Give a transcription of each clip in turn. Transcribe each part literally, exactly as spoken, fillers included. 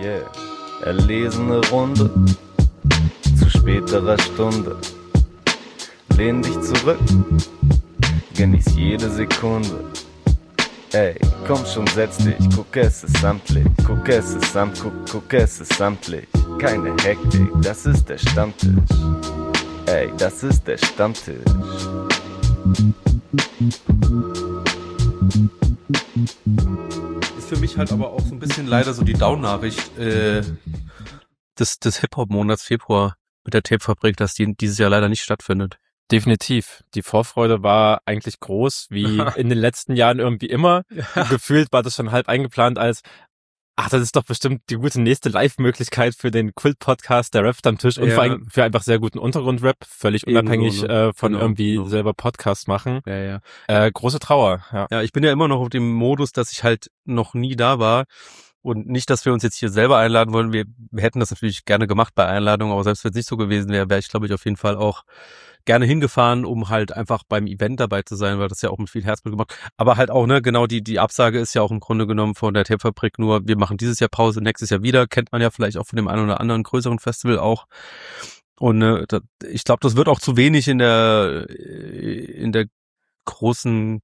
Yeah, erlesene Runde zu späterer Stunde. Lehn dich zurück, genieß jede Sekunde. Ey, komm schon, setz dich, guck, es ist samtlich, guck, es ist samt, guck, guck, es ist samtlich. Keine Hektik, das ist der Stammtisch. Ey, das ist der Stammtisch. Ist für mich halt aber auch so ein bisschen leider so die Down-Nachricht äh, des, des Hip-Hop-Monats Februar mit der Tapefabrik, dass die dieses Jahr leider nicht stattfindet. Definitiv. Die Vorfreude war eigentlich groß, wie in den letzten Jahren irgendwie immer. Ja. Gefühlt war das schon halb eingeplant als, ach, das ist doch bestimmt die gute nächste Live-Möglichkeit für den Kult-Podcast der Rap am Tisch und ja. vor allem für einfach sehr guten Untergrund-Rap, völlig unabhängig so, ne? äh, von genau, irgendwie genau. selber Podcast machen. Ja, ja. Äh, große Trauer. Ja. ja, ich bin ja immer noch auf dem Modus, dass ich halt noch nie da war. Und nicht, dass wir uns jetzt hier selber einladen wollen. Wir, wir hätten das natürlich gerne gemacht bei Einladungen, aber selbst wenn es nicht so gewesen wäre, wäre ich, glaube ich, auf jeden Fall auch gerne hingefahren, um halt einfach beim Event dabei zu sein, weil das ja auch mit viel Herzblut gemacht. Aber halt auch, ne, genau, die die Absage ist ja auch im Grunde genommen von der Tapefabrik nur, wir machen dieses Jahr Pause, nächstes Jahr wieder. Kennt man ja vielleicht auch von dem einen oder anderen größeren Festival auch. Und ne, da, ich glaube, das wird auch zu wenig in der in der großen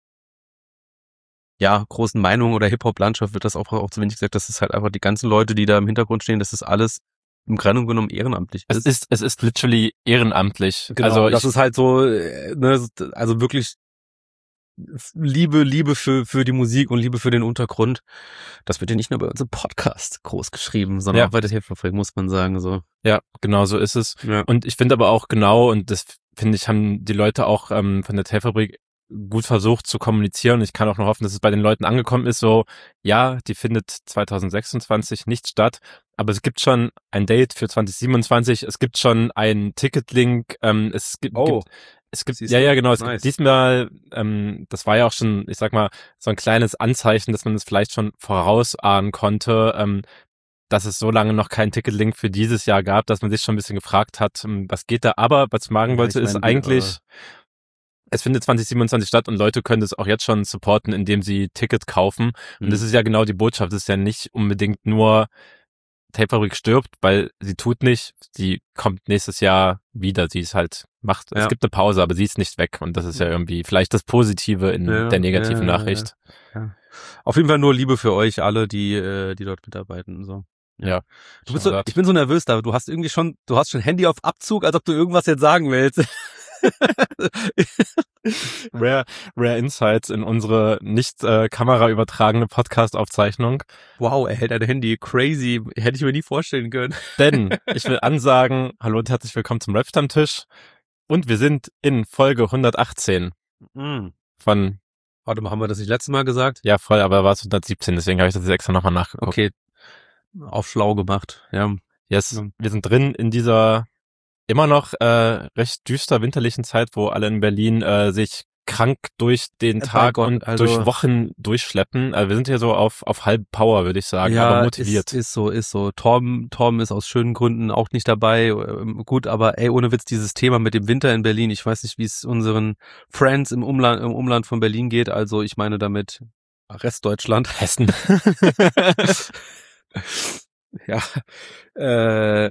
ja, großen Meinung oder Hip-Hop-Landschaft wird das auch, auch zu wenig gesagt, dass es halt einfach die ganzen Leute, die da im Hintergrund stehen, das ist alles im Grunde genommen ehrenamtlich ist. Es ist, es ist literally ehrenamtlich. Genau, also das ich, ist halt so, ne, also wirklich Liebe, Liebe für, für die Musik und Liebe für den Untergrund. Das wird ja nicht nur bei unserem Podcast groß geschrieben, sondern ja. auch bei der Tapefabrik, muss man sagen, so. Ja, genau so ist es. Ja. Und ich finde aber auch genau, und das finde ich, haben die Leute auch ähm, von der Tapefabrik gut versucht zu kommunizieren. Ich kann auch nur hoffen, dass es bei den Leuten angekommen ist, so, ja, die findet zwanzig sechsundzwanzig nicht statt, aber es gibt schon ein Date für zwanzig siebenundzwanzig, es gibt schon einen Ticketlink, ähm, es gibt, oh. gibt es gibt, Siehst ja, du? ja, genau, es Nice. gibt diesmal, ähm, das war ja auch schon, ich sag mal, so ein kleines Anzeichen, dass man es vielleicht schon vorausahnen konnte, ähm, dass es so lange noch keinen Ticketlink für dieses Jahr gab, dass man sich schon ein bisschen gefragt hat, was geht da, aber was ich sagen Ja, wollte, ich ist mein, eigentlich, äh, es findet zwanzig siebenundzwanzig statt und Leute können das auch jetzt schon supporten, indem sie Ticket kaufen. Und Mhm. das ist ja genau die Botschaft. Das ist ja nicht unbedingt nur Tapefabrik stirbt, weil sie tut nicht. Sie kommt nächstes Jahr wieder. Sie ist halt, macht, Ja. es gibt eine Pause, aber sie ist nicht weg. Und das ist ja irgendwie vielleicht das Positive in Ja, der negativen ja, ja, Nachricht. Ja, ja. Auf jeden Fall nur Liebe für euch alle, die, äh, die dort mitarbeiten, so. Ja. Du bist so, ich bin so nervös da. Du hast irgendwie schon, du hast schon Handy auf Abzug, als ob du irgendwas jetzt sagen willst. Rare, Rare Insights in unsere nicht äh, Kamera übertragene Podcast-Aufzeichnung. Wow, er hält ein Handy. Crazy. Hätte ich mir nie vorstellen können. Denn ich will ansagen, hallo und herzlich willkommen zum Rap-Stammtisch. Und wir sind in Folge hundertachtzehn Mm. von... Warte mal, haben wir das nicht letztes Mal gesagt? Ja, voll, aber war es hundertsiebzehn, deswegen habe ich das jetzt extra nochmal nachgeguckt. Okay. Auf schlau gemacht, ja. Yes, Ja. wir sind drin in dieser immer noch äh, recht düster winterlichen Zeit, wo alle in Berlin äh, sich krank durch den Bei Tag Gott, und also- durch Wochen durchschleppen. Also wir sind hier so auf auf halb Power, würde ich sagen, aber motiviert. Ist, ist so, ist so. Torben, Torben ist aus schönen Gründen auch nicht dabei. Ähm, Gut, aber ey, ohne Witz, dieses Thema mit dem Winter in Berlin, ich weiß nicht, wie es unseren Friends im Umland, im Umland von Berlin geht. Also ich meine damit Restdeutschland. Hessen. Ja, äh,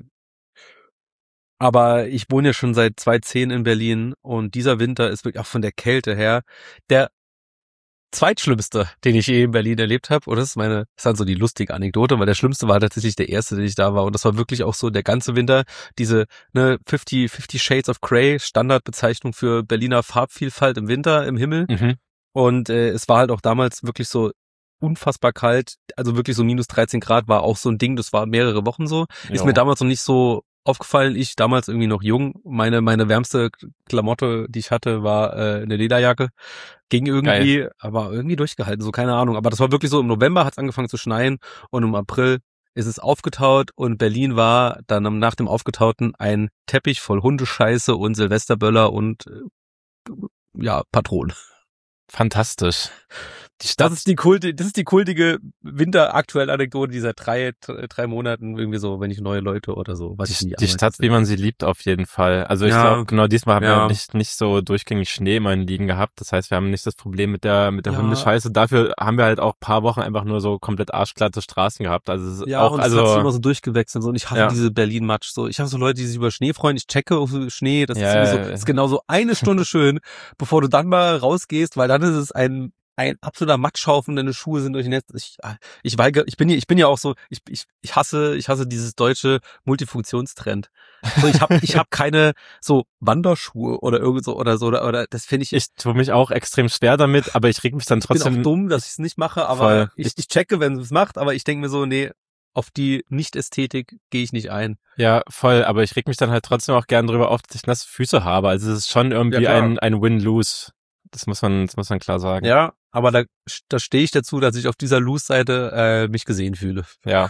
aber ich wohne ja schon seit zweitausendzehn in Berlin und dieser Winter ist wirklich auch von der Kälte her der zweitschlimmste, den ich je in Berlin erlebt habe. Und das ist meine, das ist dann so die lustige Anekdote, weil der schlimmste war tatsächlich der erste, den ich da war. Und das war wirklich auch so der ganze Winter, diese ne fifty, fifty Shades of Grey, Standardbezeichnung für Berliner Farbvielfalt im Winter, im Himmel. Mhm. Und äh, es war halt auch damals wirklich so unfassbar kalt, also wirklich so minus dreizehn Grad war auch so ein Ding, das war mehrere Wochen so. Ist Jo. mir damals noch nicht so aufgefallen, ich damals irgendwie noch jung, meine meine wärmste Klamotte, die ich hatte, war äh, eine Lederjacke. Ging irgendwie, Geil. aber irgendwie durchgehalten, so keine Ahnung. Aber das war wirklich so, im November hat es angefangen zu schneien und im April ist es aufgetaut und Berlin war dann nach dem Aufgetauten ein Teppich voll Hundescheiße und Silvesterböller und äh, ja, Patronen. Fantastisch. die Stadt. Das ist die kultige, das ist die kultige Winter-aktuell-Anekdote dieser drei, drei Monaten irgendwie so, wenn ich neue Leute oder so. Weiß ich Die, nicht, die Stadt, wie man sie liebt, auf jeden Fall. Also ich Ja. glaube, genau diesmal haben Ja. wir nicht nicht so durchgängig Schnee immer in Liegen gehabt. Das heißt, wir haben nicht das Problem mit der mit der Ja. Hundescheiße. Dafür haben wir halt auch paar Wochen einfach nur so komplett arschglatte Straßen gehabt. Also es ist Ja, auch und also es hat sich immer so durchgewechselt so, und ich hasse Ja. diese Berlin-Matsch so. Ich habe so Leute, die sich über Schnee freuen. Ich checke auf Schnee, das Ja, ist irgendwie so, ja, ja. ist genau so eine Stunde schön, bevor du dann mal rausgehst, weil dann ist es ein ein absoluter Matschhaufen, deine Schuhe sind durch den Netz. Ich, ich weigere, ich bin ja, ich bin ja auch so, ich, ich, ich hasse, ich hasse dieses deutsche Multifunktionstrend. So, ich habe, ich habe keine so Wanderschuhe oder irgend so oder so oder, oder das finde ich. ich tue mich auch extrem schwer damit, aber ich reg mich dann Ich bin trotzdem auch dumm, dass ich es nicht mache, aber Voll. ich, ich checke, wenn es macht, aber ich denke mir so, nee, auf die Nicht-Ästhetik gehe ich nicht ein. Ja, voll, aber ich reg mich dann halt trotzdem auch gern drüber auf, dass ich nasse Füße habe. Also es ist schon irgendwie Ja, klar. ein ein Win-Lose. Das muss man das muss man klar sagen. Ja, aber da, da stehe ich dazu, dass ich auf dieser Loose-Seite äh, mich gesehen fühle. Ja.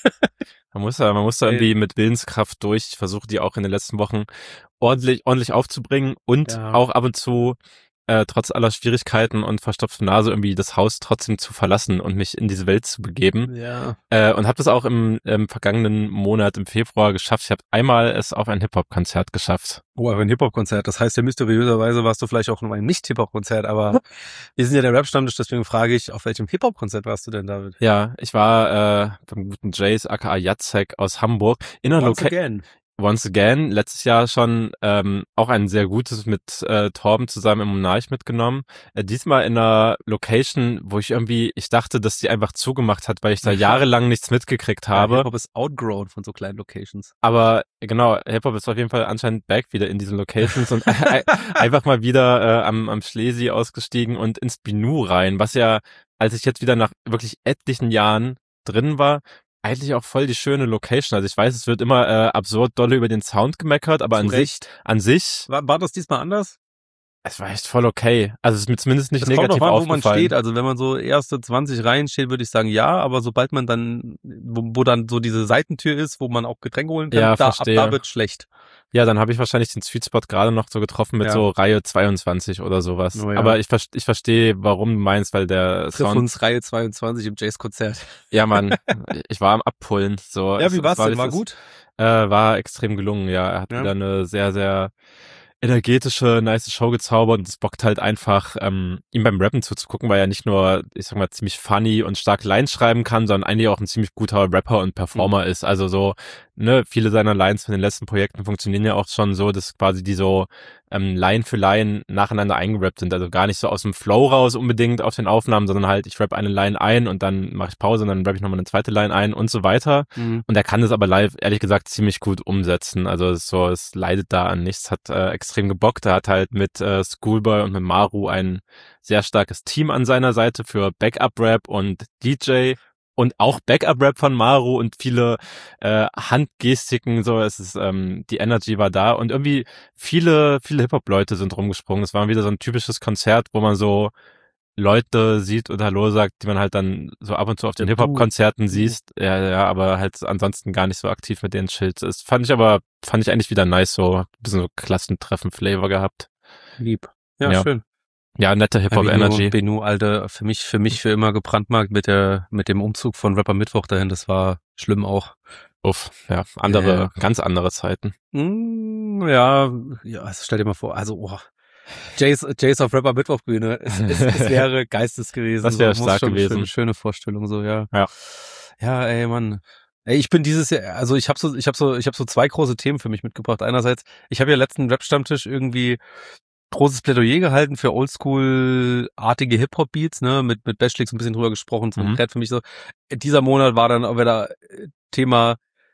Man muss da, man muss da Ey. irgendwie mit Willenskraft durch. Ich versuche die auch in den letzten Wochen ordentlich, ordentlich aufzubringen und Ja. auch ab und zu, äh, trotz aller Schwierigkeiten und verstopfter Nase irgendwie das Haus trotzdem zu verlassen und mich in diese Welt zu begeben. Ja. Äh, und habe das auch im, im vergangenen Monat, im Februar geschafft. Ich habe einmal es auf ein Hip-Hop-Konzert geschafft. Oh, aber ein Hip-Hop-Konzert. Das heißt ja, mysteriöserweise warst du vielleicht auch noch ein Nicht-Hip-Hop-Konzert, aber wir sind ja der Rap-Stammtisch, deswegen frage ich, auf welchem Hip-Hop-Konzert warst du denn, David? Ja, ich war äh, beim guten Jace, aka Jacek aus Hamburg, in einer Once Location. again. Once Again, letztes Jahr schon ähm, auch ein sehr gutes mit äh, Torben zusammen im Monarch mitgenommen. Äh, diesmal in einer Location, wo ich irgendwie, ich dachte, dass die einfach zugemacht hat, weil ich da jahrelang nichts mitgekriegt Ja, habe. Hip-Hop ist outgrown von so kleinen Locations. Aber genau, Hip-Hop ist auf jeden Fall anscheinend back wieder in diesen Locations und einfach mal wieder äh, am, am Schlesi ausgestiegen und ins Binu rein, was ja, als ich jetzt wieder nach wirklich etlichen Jahren drin war, eigentlich auch voll die schöne Location. Also ich weiß, es wird immer äh, absurd dolle über den Sound gemeckert, aber an Zu sich, Recht. an sich, War, war das diesmal anders? es war echt voll okay. Also es ist mir zumindest nicht Es kommt negativ drauf an, wo man aufgefallen. steht. Also wenn man so erste zwanzig Reihen steht, würde ich sagen ja, aber sobald man dann, wo, wo dann so diese Seitentür ist, wo man auch Getränke holen kann, Ja, da, ab verstehe. da wird schlecht. Ja, dann habe ich wahrscheinlich den Sweet Spot gerade noch so getroffen mit Ja. so Reihe zweiundzwanzig oder sowas. Oh ja. Aber ich, verste- ich verstehe, warum du meinst, weil der Triff Sound, uns Reihe zweiundzwanzig im Jace-Konzert. ja Mann, ich war am Abpullen. So. Ja, Es- wie es war's denn? das- War gut? Äh, war extrem gelungen, ja. Er hat Ja. wieder eine sehr, sehr energetische, nice Show gezaubert und es bockt halt einfach, ähm, ihm beim Rappen zuzugucken, weil er nicht nur, ich sag mal, ziemlich funny und stark Lines schreiben kann, sondern eigentlich auch ein ziemlich guter Rapper und Performer Mhm. ist. Also so, ne, viele seiner Lines von den letzten Projekten funktionieren ja auch schon so, dass quasi die so ähm, Line für Line nacheinander eingerappt sind. Also gar nicht so aus dem Flow raus unbedingt auf den Aufnahmen, sondern halt, ich rap eine Line ein und dann mache ich Pause und dann rap ich nochmal eine zweite Line ein und so weiter. Mhm. Und er kann das aber live, ehrlich gesagt, ziemlich gut umsetzen. Also es ist so, es leidet da an nichts, hat äh, extrem gebockt. Er hat halt mit äh, Schoolboy und mit Maru ein sehr starkes Team an seiner Seite für Backup-Rap und D J und auch Backup-Rap von Maru und viele äh, Handgestiken, so, es ist, ähm, die Energy war da und irgendwie viele, viele Hip-Hop-Leute sind rumgesprungen. Es war wieder so ein typisches Konzert, wo man so Leute sieht und Hallo sagt, die man halt dann so ab und zu auf den Ja, Hip-Hop-Konzerten du. siehst. Ja, ja, aber halt ansonsten gar nicht so aktiv mit denen chillt. Das fand ich aber, fand ich eigentlich wieder nice, so ein bisschen so Klassentreffen-Flavor gehabt. Lieb. Ja, Ja. schön. Ja, nette Hip-Hop-Energy. Benu, Alter, für mich, für mich für immer gebrandmarkt mit der, mit dem Umzug von Rapper Mittwoch dahin. Das war schlimm auch. Uff, ja, andere, Ja. ganz andere Zeiten. Mm, ja, ja, also stell dir mal vor, also, oh. Jace, Jace auf Rapper Mittwoch Bühne. Es, es, es wäre Geistes gewesen. Das wäre so, muss stark schon gewesen. Schöne, schöne Vorstellung, so, ja. Ja. Ja, ey, Mann. Ey, ich bin dieses Jahr, also ich habe so, ich habe so, ich habe so zwei große Themen für mich mitgebracht. Einerseits, ich habe ja letzten Rap-Stammtisch irgendwie großes Plädoyer gehalten für Oldschool-artige Hip-Hop-Beats, ne, mit, mit Bashlix ein bisschen drüber gesprochen, zum Mhm. Brett für mich so. Dieser Monat war dann auch wieder äh, Thema,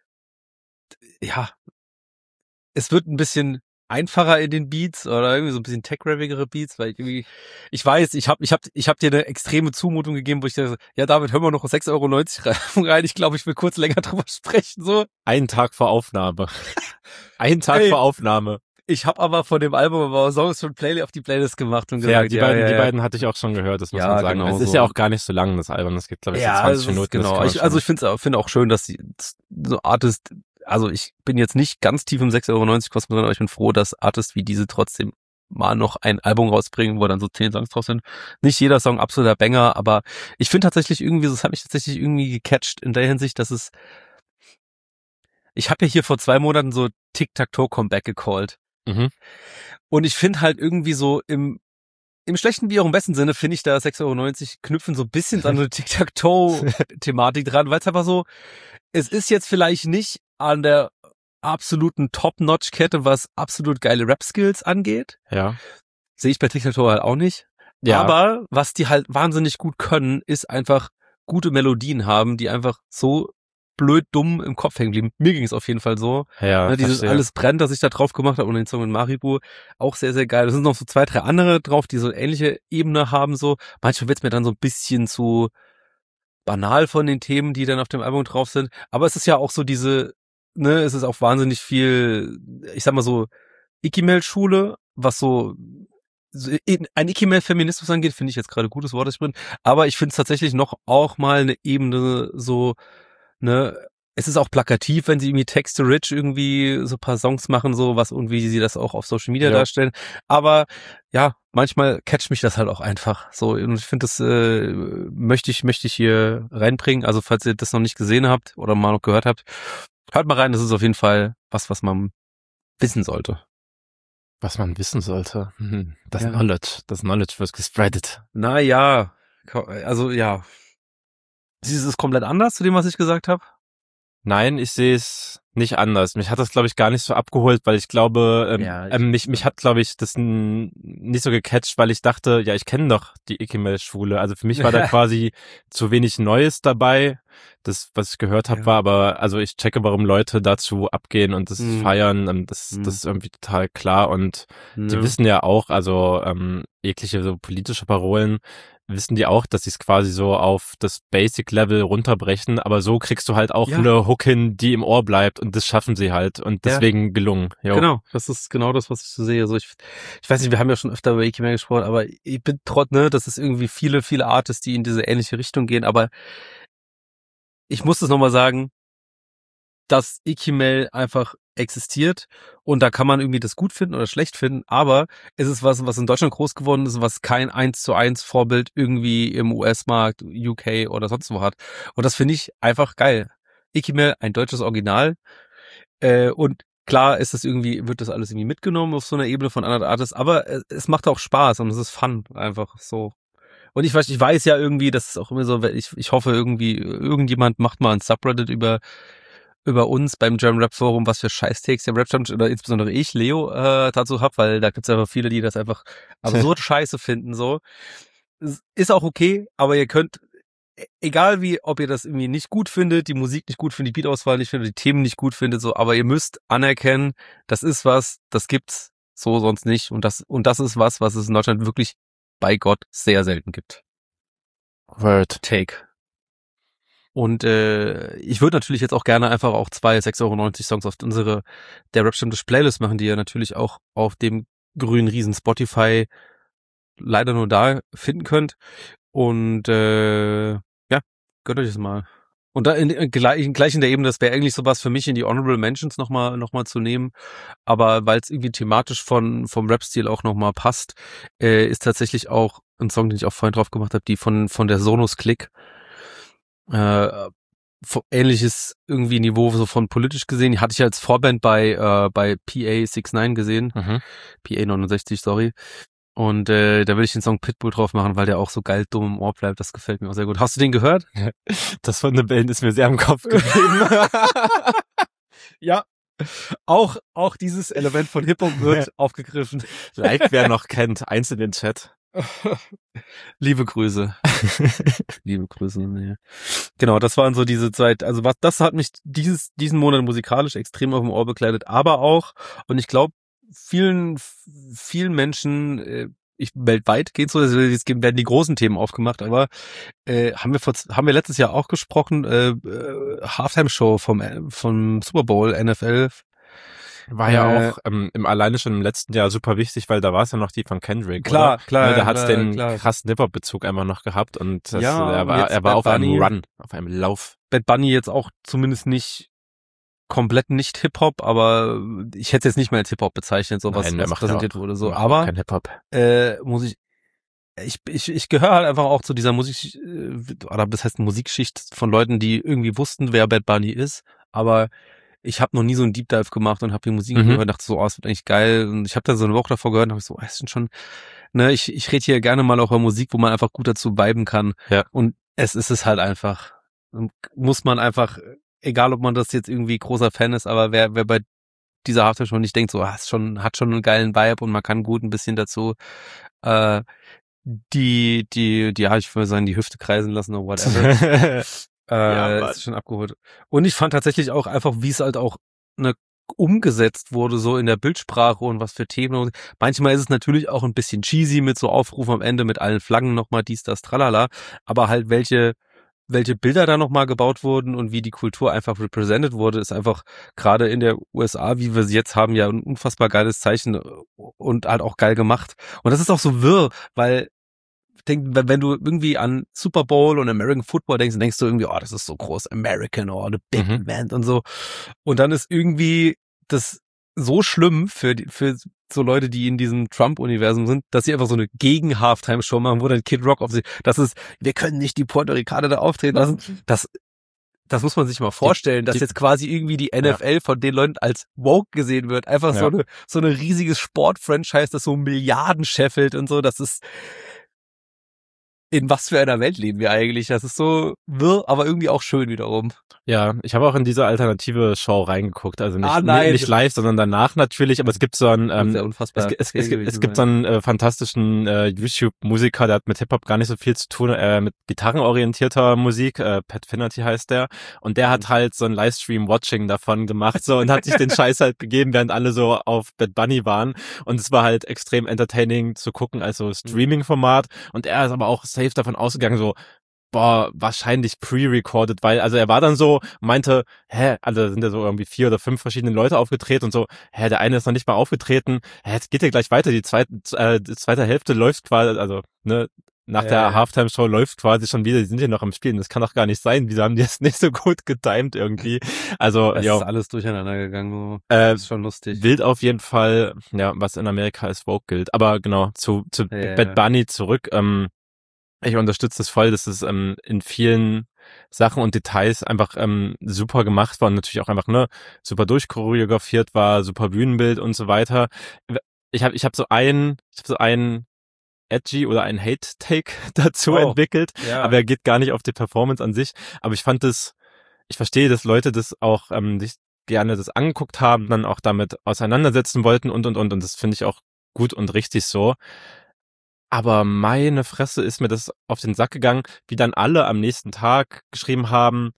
ja, es wird ein bisschen einfacher in den Beats oder irgendwie so ein bisschen tech-rappigere Beats, weil ich irgendwie, ich weiß, ich habe ich hab, ich hab dir eine extreme Zumutung gegeben, wo ich dachte, ja David, hör mal noch sechs Euro neunzig rein, ich glaube, ich will kurz länger drüber sprechen, so. Einen Tag vor Aufnahme. Einen Tag Ey. vor Aufnahme. Ich habe aber von dem Album aber Songs von Play auf die Playlist gemacht und Ja, gesagt, die ja, beiden, ja, die ja. beiden hatte ich auch schon gehört, das muss Ja, man sagen. genau Es ist so. ja auch gar nicht so lang, das Album. Das geht, glaube ich, so Ja, zwanzig das ist- Minuten. das genau. kann man Ich, also ich finde finde auch schön, dass die so Artist, also ich bin jetzt nicht ganz tief im sechs Euro neunzig Kosten drin, aber ich bin froh, dass Artists wie diese trotzdem mal noch ein Album rausbringen, wo dann so zehn Songs drauf sind. Nicht jeder Song absoluter Banger, aber ich finde tatsächlich irgendwie, das hat mich tatsächlich irgendwie gecatcht in der Hinsicht, dass es, ich habe ja hier vor zwei Monaten so Tic-Tac-Toe-Comeback gecallt. Mhm. Und ich finde halt irgendwie so im im schlechten wie auch im besten Sinne finde ich da sechs Euro neunzig knüpfen so ein bisschen an so eine Tic-Tac-Toe-Thematik dran, weil es einfach so, es ist jetzt vielleicht nicht an der absoluten Top-Notch-Kette, was absolut geile Rap-Skills angeht. Ja. Sehe ich bei Tic-Tac-Toe halt auch nicht. Ja. Aber was die halt wahnsinnig gut können, ist einfach gute Melodien haben, die einfach so blöd dumm im Kopf hängen blieben. Mir ging es auf jeden Fall so. Ja, ne, dieses verstehe. Alles brennt, das ich da drauf gemacht habe und den Song mit Maribu, auch sehr, sehr geil. Es sind noch so zwei, drei andere drauf, die so ähnliche Ebene haben. So manchmal wird's mir dann so ein bisschen zu banal von den Themen, die dann auf dem Album drauf sind. Aber es ist ja auch so diese, ne, es ist auch wahnsinnig viel, ich sag mal so, Ikimel-Schule, was so, so in- ein Ikimel-Feminismus angeht, finde ich jetzt gerade gutes Wort, das ich bin. Aber ich finde es tatsächlich noch auch mal eine Ebene so, ne, es ist auch plakativ, wenn sie irgendwie Text-to-Rich irgendwie so ein paar Songs machen, so was und wie sie das auch auf Social Media Ja. darstellen. Aber ja, manchmal catcht mich das halt auch einfach. So, und ich finde, das äh, möchte ich, möchte ich hier reinbringen. Also, falls ihr das noch nicht gesehen habt oder mal noch gehört habt, hört mal rein, das ist auf jeden Fall was, was man wissen sollte. Was man wissen sollte. Hm. Das Ja. Knowledge. Das Knowledge wird gespreadet. Naja, also ja. Ist es komplett anders zu dem, was ich gesagt habe? Nein, ich sehe es nicht anders. Mich hat das, glaube ich, gar nicht so abgeholt, weil ich glaube, ähm, Ja, ich- ähm, mich, mich hat, glaube ich, das n- nicht so gecatcht, weil ich dachte, ja, ich kenne doch die Ikimel-Schwule. Also für mich war da quasi zu wenig Neues dabei. Das, was ich gehört habe, Ja. war aber, also ich checke, warum Leute dazu abgehen und das Mhm. feiern. ähm, Das, Mhm. das ist irgendwie total klar. Und die Ja. wissen ja auch, also ähm, jegliche so politische Parolen, wissen die auch, dass sie es quasi so auf das Basic-Level runterbrechen, aber so kriegst du halt auch Ja. eine Hook hin, die im Ohr bleibt und das schaffen sie halt und Ja. deswegen gelungen. Jo. Genau, das ist genau das, was ich so sehe. Also ich, ich weiß nicht, wir haben ja schon öfter über Ikimel gesprochen, aber ich bin trotz, ne, das ist irgendwie viele, viele Artists, die in diese ähnliche Richtung gehen, aber ich muss das nochmal sagen, dass Ikimel einfach existiert und da kann man irgendwie das gut finden oder schlecht finden, aber es ist was, was in Deutschland groß geworden ist, was kein eins zu eins Vorbild irgendwie im U S-Markt, U K oder sonst wo hat. Und das finde ich einfach geil. Ikimel, ein deutsches Original, äh, und klar ist das irgendwie, wird das alles irgendwie mitgenommen auf so einer Ebene von anderen Artists, aber es, es macht auch Spaß und es ist fun, einfach so. Und ich weiß, ich weiß ja irgendwie, das ist auch immer so, ich, ich hoffe irgendwie, irgendjemand macht mal ein Subreddit über über uns beim German Rap Forum, was für Scheißtakes der Rap Challenge oder insbesondere ich, Leo, äh, dazu hab, weil da gibt's einfach viele, die das einfach absurd scheiße finden, so. Ist auch okay, aber ihr könnt, egal wie, ob ihr das irgendwie nicht gut findet, die Musik nicht gut findet, die Beatauswahl nicht findet, die Themen nicht gut findet, so, aber ihr müsst anerkennen, das ist was, das gibt's so sonst nicht und das, und das ist was, was es in Deutschland wirklich bei Gott sehr selten gibt. Word. Take. Und äh, ich würde natürlich jetzt auch gerne einfach auch zwei sechs Euro neunzig Songs auf unsere der Rap-Stammtisch Playlist machen, die ihr natürlich auch auf dem grünen Riesen Spotify leider nur da finden könnt. Und äh, ja, gönnt euch das mal. Und da in, in, gleich, gleich in der Ebene, das wäre eigentlich sowas für mich in die Honorable Mentions nochmal noch mal zu nehmen. Aber weil es irgendwie thematisch von vom Rap-Stil auch nochmal passt, äh, ist tatsächlich auch ein Song, den ich auch vorhin drauf gemacht habe, die von von der Sonos Click. Äh, ähnliches irgendwie Niveau so von politisch gesehen. Die hatte ich als Vorband bei äh, bei P A neunundsechzig gesehen. Mhm. P A neunundsechzig, sorry. Und äh, da will ich den Song Pitbull drauf machen, weil der auch so geil dumm im Ohr bleibt. Das gefällt mir auch sehr gut. Hast du den gehört? Das von der Band ist mir sehr im Kopf geblieben. Ja. Auch auch dieses Element von Hip-Hop wird aufgegriffen. Like, wer noch kennt, eins in den Chat. Liebe Grüße. Liebe Grüße. Nee. Genau, das waren so diese Zeit. Also was, das hat mich dieses diesen Monat musikalisch extrem auf dem Ohr bekleidet, aber auch, und ich glaube, vielen vielen Menschen, äh, ich weltweit geht's so, jetzt werden die großen Themen aufgemacht, aber äh, haben wir vor, haben wir letztes Jahr auch gesprochen, äh, äh, Halftime Show vom vom Super Bowl N F L. War ja Äh, auch ähm, im alleine schon im letzten Jahr super wichtig, weil da war es ja noch die von Kendrick. Klar, oder? klar, Ne, da hat's klar, den klar. krassen Hip-Hop-Bezug einfach noch gehabt und das, Ja, er und war, jetzt er war Bad auf einem Bunny. Run, auf einem Lauf. Bad Bunny jetzt auch zumindest nicht komplett nicht Hip-Hop, aber ich hätte es jetzt nicht mehr als Hip-Hop bezeichnet, so was, Nein, was macht präsentiert auch, wurde, so. Aber, kein Hip-Hop. äh, muss ich, ich, ich, ich gehöre halt einfach auch zu dieser Musik, oder das heißt Musikschicht von Leuten, die irgendwie wussten, wer Bad Bunny ist, aber ich habe noch nie so einen Deep Dive gemacht und habe die Musik Mhm. gehört und dachte so, oh, es wird eigentlich geil. Und ich habe dann so eine Woche davor gehört und habe so, oh, es sind schon, ne, ich, ich rede hier gerne mal auch über Musik, wo man einfach gut dazu viben kann. Ja. Und es ist es halt einfach. Und muss man einfach, egal ob man das jetzt irgendwie großer Fan ist, aber wer, wer bei dieser Halftime schon nicht denkt, so, ah, ist schon, hat schon einen geilen Vibe und man kann gut ein bisschen dazu, äh, die, die, die, ja, ich würde sagen, die Hüfte kreisen lassen oder whatever. Äh, Ja, ist schon abgeholt. Und ich fand tatsächlich auch einfach, wie es halt auch ne, umgesetzt wurde, so in der Bildsprache und was für Themen. Und manchmal ist es natürlich auch ein bisschen cheesy mit so Aufrufen am Ende mit allen Flaggen nochmal dies, das, tralala. Aber halt welche, welche Bilder da nochmal gebaut wurden und wie die Kultur einfach represented wurde, ist einfach gerade in der U S A, wie wir sie jetzt haben, ja ein unfassbar geiles Zeichen und halt auch geil gemacht. Und das ist auch so wirr, weil denk, wenn du irgendwie an Super Bowl und American Football denkst, dann denkst du irgendwie, oh, das ist so groß, American, oh, the big Mhm. event und so. Und dann ist irgendwie das so schlimm für die, für so Leute, die in diesem Trump-Universum sind, dass sie einfach so eine Gegen-Halftime-Show machen, wo dann Kid Rock auf sich, das ist, wir können nicht die Puerto Ricaner da auftreten lassen. Das, das muss man sich mal vorstellen, dass die- jetzt quasi irgendwie die N F L von den Leuten als woke gesehen wird. Einfach so Ja. eine, so eine riesiges Sport-Franchise, das so Milliarden scheffelt und so. Das ist, in was für einer Welt leben wir eigentlich? Das ist so wirr, aber irgendwie auch schön wiederum. Ja, ich habe auch in diese alternative Show reingeguckt, also nicht, Ah, nein. nicht live, sondern danach natürlich, aber es gibt so einen, Das ist ja ähm, unfassbar. es, es, fair es, gibt, gewesen es gibt so sein. einen äh, fantastischen äh, YouTube-Musiker, der hat mit Hip-Hop gar nicht so viel zu tun, äh, mit gitarrenorientierter Musik, äh, Pat Finnerty heißt der, und der hat halt so ein Livestream-Watching davon gemacht, so, und hat sich den Scheiß halt gegeben, während alle so auf Bad Bunny waren, und es war halt extrem entertaining zu gucken, also Streaming-Format, und er ist aber auch safe davon ausgegangen, so, boah, wahrscheinlich pre-recorded, weil, also er war dann so, meinte, hä, also sind ja so irgendwie vier oder fünf verschiedene Leute aufgetreten und so, hä, der eine ist noch nicht mal aufgetreten, hä, jetzt geht ja gleich weiter, die zweite, äh, die zweite Hälfte läuft quasi, also, ne, nach Ja, der ja. Halftime-Show läuft quasi schon wieder, die sind ja noch am Spielen, das kann doch gar nicht sein, wieso haben die das nicht so gut getimed irgendwie, also, Es ja, ist alles durcheinander gegangen. So. äh, Das ist schon lustig. wild auf jeden Fall, ja, was in Amerika als Vogue gilt, aber genau, zu, zu Ja, ja, Bad ja. Bunny zurück, ähm, ich unterstütze das voll, dass es ähm, in vielen Sachen und Details einfach ähm, super gemacht war und natürlich auch einfach ne super durchchoreografiert war, super Bühnenbild und so weiter. Ich habe ich habe so einen ich habe so einen edgy oder einen Hate-Take dazu Oh, entwickelt, ja. aber er geht gar nicht auf die Performance an sich. Aber ich fand das, ich verstehe, dass Leute das auch ähm, sich gerne das angeguckt haben, dann auch damit auseinandersetzen wollten und und und und das finde ich auch gut und richtig so. Aber meine Fresse ist mir das auf den Sack gegangen, wie dann alle am nächsten Tag geschrieben haben,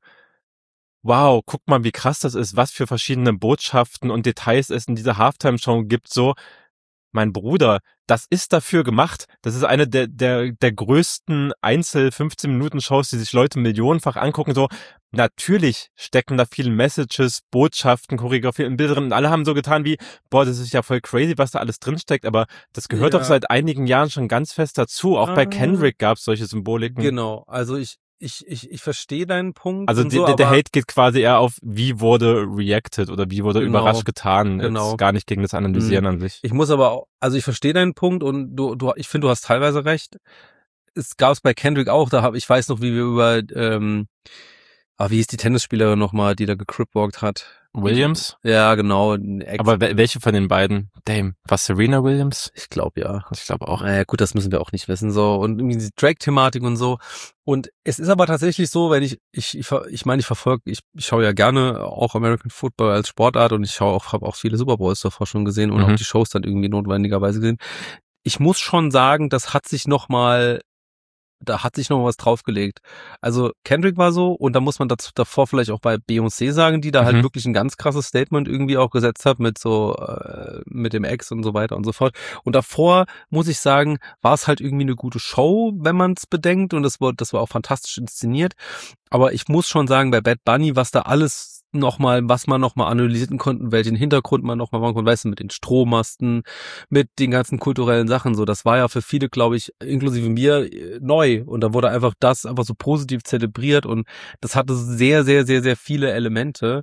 wow, guck mal, wie krass das ist, was für verschiedene Botschaften und Details es in dieser Halftime-Show gibt, so, mein Bruder, das ist dafür gemacht. Das ist eine der, der, der größten Einzel-fünfzehn-Minuten-Shows, die sich Leute millionenfach angucken, so. Natürlich stecken da viele Messages, Botschaften, Choreografie und Bilder drin und alle haben so getan wie, boah, das ist ja voll crazy, was da alles drinsteckt, aber das gehört Ja. doch seit einigen Jahren schon ganz fest dazu. Auch bei Ah. Kendrick gab es solche Symboliken. Genau. Also ich, ich, ich, ich verstehe deinen Punkt. Also und die, so, der, der aber Hate geht quasi eher auf, wie wurde reacted oder wie wurde Genau. überrascht getan. Genau. Jetzt gar nicht gegen das Analysieren Mhm. an sich. Ich muss aber auch, also ich verstehe deinen Punkt und du, du, ich finde, du hast teilweise recht. Es gab es bei Kendrick auch, da habe ich weiß noch, wie wir über, ähm, ah, wie hieß die Tennisspielerin nochmal, die da gecripwalkt hat? Williams? Ja, genau. ein Ex- Aber wel- welche von den beiden? Damn, war Serena Williams? ich glaube ja. Ich glaube auch. Naja, gut, das müssen wir auch nicht wissen, so. Und irgendwie die Drake-Thematik und so. Und es ist aber tatsächlich so, wenn ich, ich, ich, ver- ich meine, ich verfolge, ich, ich schaue ja gerne auch American Football als Sportart und ich schaue auch, habe auch viele Super Bowls davor schon gesehen und Mhm. auch die Shows dann irgendwie notwendigerweise gesehen. Ich muss schon sagen, das hat sich nochmal, da hat sich noch mal was draufgelegt. Also Kendrick war so und da muss man dazu, davor vielleicht auch bei Beyoncé sagen, die da Mhm. halt wirklich ein ganz krasses Statement irgendwie auch gesetzt hat mit so äh, mit dem Ex und so weiter und so fort. Und davor muss ich sagen, war es halt irgendwie eine gute Show, wenn man es bedenkt und das war das war auch fantastisch inszeniert. Aber ich muss schon sagen, bei Bad Bunny, was da alles nochmal, was man nochmal analysieren konnte, welchen Hintergrund man nochmal machen konnte, weißt du, mit den Strommasten, mit den ganzen kulturellen Sachen, so, das war ja für viele, glaube ich, inklusive mir, äh, neu und da wurde einfach das einfach so positiv zelebriert und das hatte sehr, sehr, sehr, sehr viele Elemente,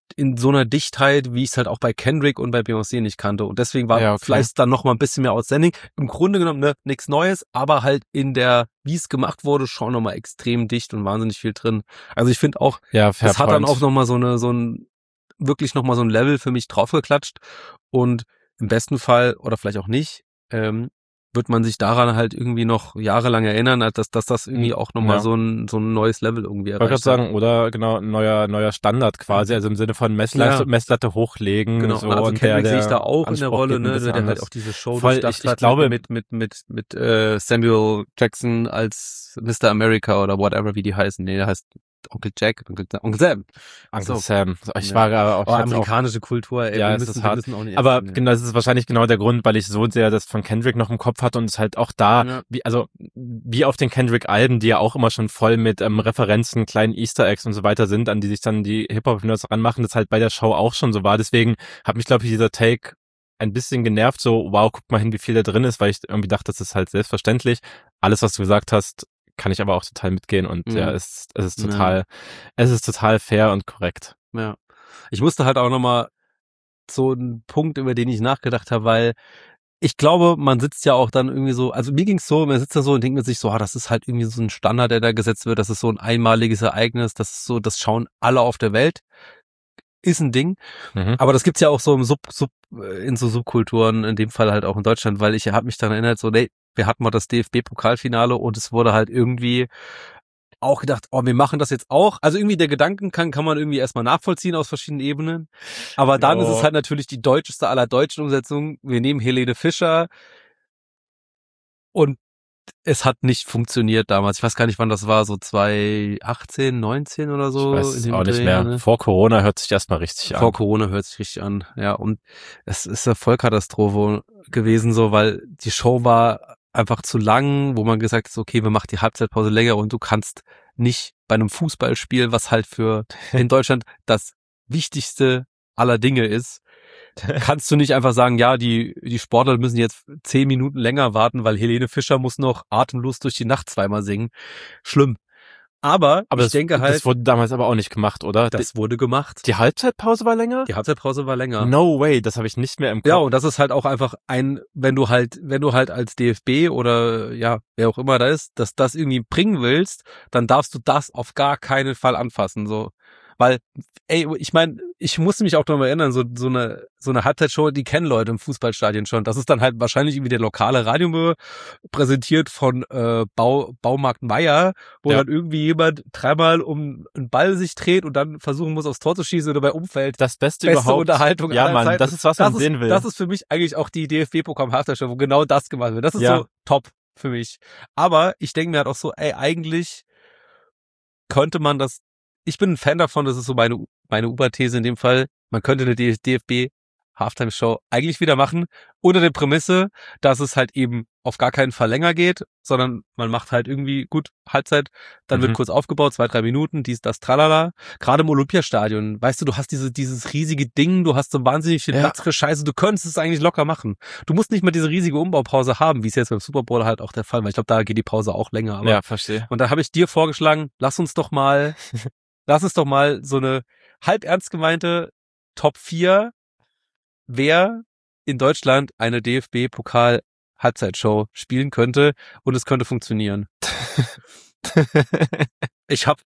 in so einer Dichtheit, wie ich es halt auch bei Kendrick und bei Beyoncé nicht kannte. Und deswegen war Ja, okay. vielleicht dann noch mal ein bisschen mehr outstanding. Im Grunde genommen ne, nichts Neues, aber halt in der, wie es gemacht wurde, schon noch mal extrem dicht und wahnsinnig viel drin. Also ich finde auch, Ja, fair das hat dann point. auch noch mal so eine, so ein, wirklich noch mal so ein Level für mich draufgeklatscht. Und im besten Fall, oder vielleicht auch nicht, ähm, wird man sich daran halt irgendwie noch jahrelang erinnern, dass, dass das irgendwie auch nochmal Ja. so ein, so ein neues Level irgendwie Ich wollte erreicht gerade hat. sagen, oder genau, ein neuer, neuer Standard quasi, also im Sinne von Messlatte, Ja. Messlatte hochlegen. Genau, So, also und der, Kendrick der sehe ich da auch in der Anspruch Rolle, geht ein ne, bisschen der halt anders. auch diese Show Voll, durchdacht ich- ich hat glaube- mit, mit, mit, mit, äh, Samuel Jackson als Mister America oder whatever, wie die heißen. Nee, der heißt Onkel Jack, Onkel, Onkel Sam. Uncle So. Sam. Ich Ja. war gerade auch, Oh, ich hab's auch amerikanische Kultur, ey, Ja, wir es müssen, ist wir hart. müssen auch nicht aber essen, ja. genau, das ist wahrscheinlich genau der Grund, weil ich so sehr das von Kendrick noch im Kopf hatte und es halt auch da, Ja. wie, also wie auf den Kendrick-Alben, die ja auch immer schon voll mit ähm, Referenzen, kleinen Easter Eggs und so weiter sind, an die sich dann die Hip-Hop-Nerds ranmachen, das halt bei der Show auch schon so war. Deswegen hat mich, glaube ich, dieser Take ein bisschen genervt, so, wow, guck mal hin, wie viel da drin ist, weil ich irgendwie dachte, das ist halt selbstverständlich. Alles, was du gesagt hast, kann ich aber auch total mitgehen und Mhm. ja, es, es ist Ja. total, es ist total fair und korrekt. Ja. Ich musste halt auch nochmal so einen Punkt, über den ich nachgedacht habe, weil ich glaube, man sitzt ja auch dann irgendwie so, also mir ging's so, man sitzt da so und denkt mir sich so, ah, das ist halt irgendwie so ein Standard, der da gesetzt wird, das ist so ein einmaliges Ereignis, das ist so, das schauen alle auf der Welt, ist ein Ding, Mhm. aber das gibt's ja auch so im Sub, Sub, in so Subkulturen, in dem Fall halt auch in Deutschland, weil ich habe mich daran erinnert, so, nee, wir hatten mal das D F B-Pokalfinale und es wurde halt irgendwie auch gedacht, oh, wir machen das jetzt auch. Also irgendwie der Gedanken kann, kann man irgendwie erstmal nachvollziehen aus verschiedenen Ebenen. Aber dann Ja. ist es halt natürlich die deutscheste aller deutschen Umsetzungen. Wir nehmen Helene Fischer und es hat nicht funktioniert damals. Ich weiß gar nicht, wann das war, so zwanzig achtzehn, neunzehn oder so. Ich weiß in es dem auch nicht Dreh, mehr. ne? Vor Corona hört sich erstmal richtig Vor an. Corona hört sich richtig an, ja. Und es ist eine Vollkatastrophe gewesen, so, weil die Show war einfach zu lang, wo man gesagt hat, okay, wir machen die Halbzeitpause länger und du kannst nicht bei einem Fußballspiel, was halt für in Deutschland das wichtigste aller Dinge ist, kannst du nicht einfach sagen, ja, die, die Sportler müssen jetzt zehn Minuten länger warten, weil Helene Fischer muss noch atemlos durch die Nacht zweimal singen. Schlimm. Aber, Aber ich das, denke halt, das wurde damals aber auch nicht gemacht, oder? das wurde gemacht. Die Halbzeitpause war länger? Die Halbzeitpause war länger. No way, das habe ich nicht mehr im Kopf. Ja, und das ist halt auch einfach ein, wenn du halt, wenn du halt als D F B oder ja, wer auch immer da ist, dass das irgendwie bringen willst, dann darfst du das auf gar keinen Fall anfassen, so. Weil, ey, ich meine, ich musste mich auch daran erinnern, so, so eine, so eine Halbzeitshow, die kennen Leute im Fußballstadion schon. Das ist dann halt wahrscheinlich irgendwie der lokale Radio präsentiert von äh, Bau, Baumarkt Meier, wo Ja. dann irgendwie jemand dreimal um einen Ball sich dreht und dann versuchen muss, aufs Tor zu schießen oder dabei umfällt. Das Beste Beste überhaupt. Unterhaltung Ja, aller Mann, Zeiten. das ist, was das man ist, sehen will. Das ist für mich eigentlich auch die D F B-Pokal-Halbzeitshow, wo genau das gemacht wird. Das ist Ja. so top für mich. Aber ich denke mir halt auch so, ey, eigentlich könnte man das, ich bin ein Fan davon, das ist so meine, meine Uber-These in dem Fall, man könnte eine D F B Halftime-Show eigentlich wieder machen, unter der Prämisse, dass es halt eben auf gar keinen Fall länger geht, sondern man macht halt irgendwie, gut, Halbzeit, dann Mhm. wird kurz aufgebaut, zwei, drei Minuten, dies, das, tralala. Gerade im Olympiastadion, weißt du, du hast diese, dieses riesige Ding, du hast so wahnsinnig viel Ja. Platz für Scheiße, du könntest es eigentlich locker machen. Du musst nicht mal diese riesige Umbaupause haben, wie es jetzt beim Super Bowl halt auch der Fall war. Ich glaube, da geht die Pause auch länger, aber Ja, verstehe. und da habe ich dir vorgeschlagen, lass uns doch mal, lass uns doch mal so eine halb ernst gemeinte Top vier, wer in Deutschland eine D F B-Pokal-Halbzeitshow spielen könnte und es könnte funktionieren. Ich hab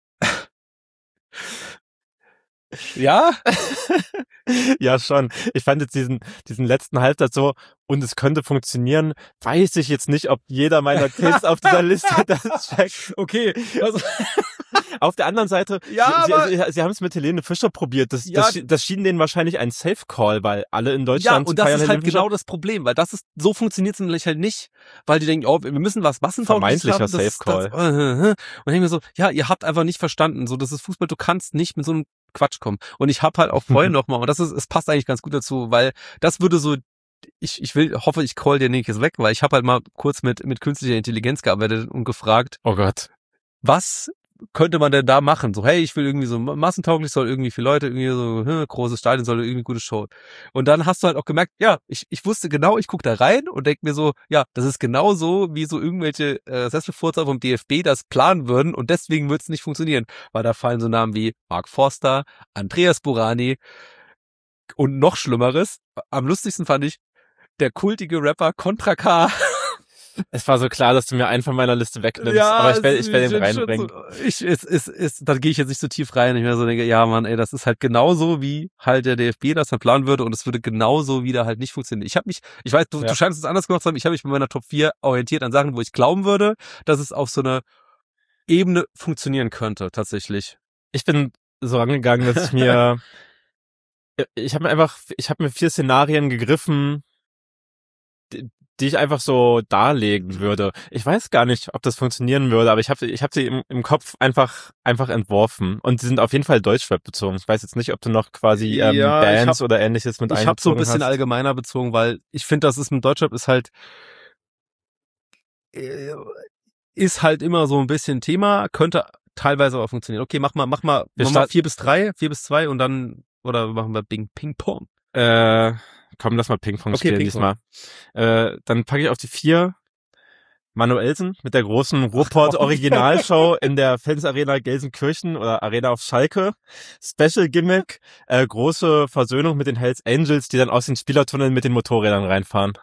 ja? Ja, schon. Ich fand jetzt diesen, diesen letzten Halbsatz so, und es könnte funktionieren, weiß ich jetzt nicht, ob jeder meiner Kids auf dieser Liste das checkt. Okay. Also, Auf der anderen Seite, Ja, sie, aber- sie, sie, sie haben es mit Helene Fischer probiert. Das, Ja, das, schien- das schien denen wahrscheinlich ein Safe-Call, weil alle in ja, Deutschland und das feiern ist halt Helene Fischer. genau das Problem, weil das ist, so funktioniert es nämlich halt nicht, weil die denken, oh, wir müssen was Massentaugliches Vermeintlicher haben. das ist Safe-Call. das, äh, äh, äh. Und ich denke mir so, ja, ihr habt einfach nicht verstanden, so, das ist Fußball, du kannst nicht mit so einem Quatsch kommen. Und ich habe halt auch vorhin noch mal, und das ist, es passt eigentlich ganz gut dazu, weil das würde so, ich, ich will, hoffe, ich call dir nicht jetzt weg, weil ich habe halt mal kurz mit, mit künstlicher Intelligenz gearbeitet und gefragt, Oh Gott. was, könnte man denn da machen? So, hey, ich will irgendwie so massentauglich, soll irgendwie viele Leute, irgendwie so hm, großes Stadion, soll irgendwie gute Show. Und dann hast du halt auch gemerkt, ja, ich, ich wusste genau, ich gucke da rein und denke mir so, ja, das ist genau so, wie so irgendwelche äh, Sesselfurzer vom D F B das planen würden und deswegen wird es nicht funktionieren. Weil da fallen so Namen wie Mark Forster, Andreas Burani und noch Schlimmeres. Am lustigsten fand ich der kultige Rapper Contra K. Es war so klar, dass du mir einen von meiner Liste wegnimmst, Ja, aber ich werde es- ich werd den ich- reinbringen. So, ich, es, es, es, da gehe ich jetzt nicht so tief rein. Ich mir so denke, ja, Mann, ey, das ist halt genauso, wie halt der D F B das dann planen würde und es würde genauso wieder halt nicht funktionieren. Ich habe mich, ich weiß, du, Ja. du scheinst es anders gemacht zu haben, ich habe mich mit meiner Top vier orientiert an Sachen, wo ich glauben würde, dass es auf so einer Ebene funktionieren könnte, tatsächlich. Ich bin so angegangen, dass ich mir, ich habe mir einfach, ich habe mir vier Szenarien gegriffen, die, die ich einfach so darlegen würde. Ich weiß gar nicht, ob das funktionieren würde, aber ich habe ich hab sie im, im Kopf einfach einfach entworfen und sie sind auf jeden Fall Deutschrap bezogen. Ich weiß jetzt nicht, ob du noch quasi ähm, Ja, ich Bands hab- oder ähnliches mit Ich habe so ein einbezogen bisschen hast. allgemeiner bezogen, weil ich finde, das ist mit Deutschrap ist halt äh, ist halt immer so ein bisschen Thema, könnte teilweise aber funktionieren. Okay, mach mal, mach mal, Wir mach mal start- vier bis drei, vier bis zwei und dann oder machen wir Bing Ping Pong. Äh, komm, lass mal Ping-Pong Okay, spielen Ping-Pong. diesmal. Äh, dann packe ich auf die vier Manuelsen mit der großen Ruhrpott-Originalshow in der Fans Arena Gelsenkirchen oder Arena auf Schalke. Special Gimmick, äh, große Versöhnung mit den Hells Angels, die dann aus den Spielertunneln mit den Motorrädern reinfahren.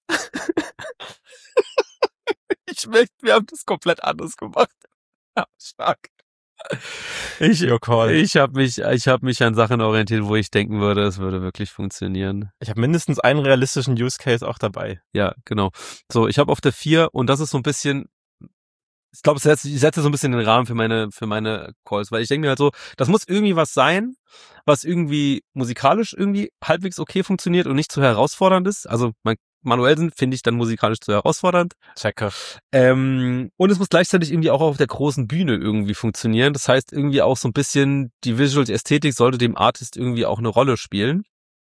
Ich möchte, wir haben das komplett anders gemacht. Ja, stark. Ich, Your call. ich habe mich, ich habe mich an Sachen orientiert, wo ich denken würde, es würde wirklich funktionieren. Ich habe mindestens einen realistischen Use Case auch dabei. Ja, genau. So, ich habe auf der vier und das ist so ein bisschen, ich glaube, ich setze, ich setze so ein bisschen den Rahmen für meine, für meine Calls, weil ich denke mir halt so, das muss irgendwie was sein, was irgendwie musikalisch irgendwie halbwegs okay funktioniert und nicht zu herausfordernd ist. Also mein Manuelsen finde ich dann musikalisch zu herausfordernd. Checker. Ähm, und es muss gleichzeitig irgendwie auch auf der großen Bühne irgendwie funktionieren. Das heißt irgendwie auch so ein bisschen die Visual, die Ästhetik sollte dem Artist irgendwie auch eine Rolle spielen.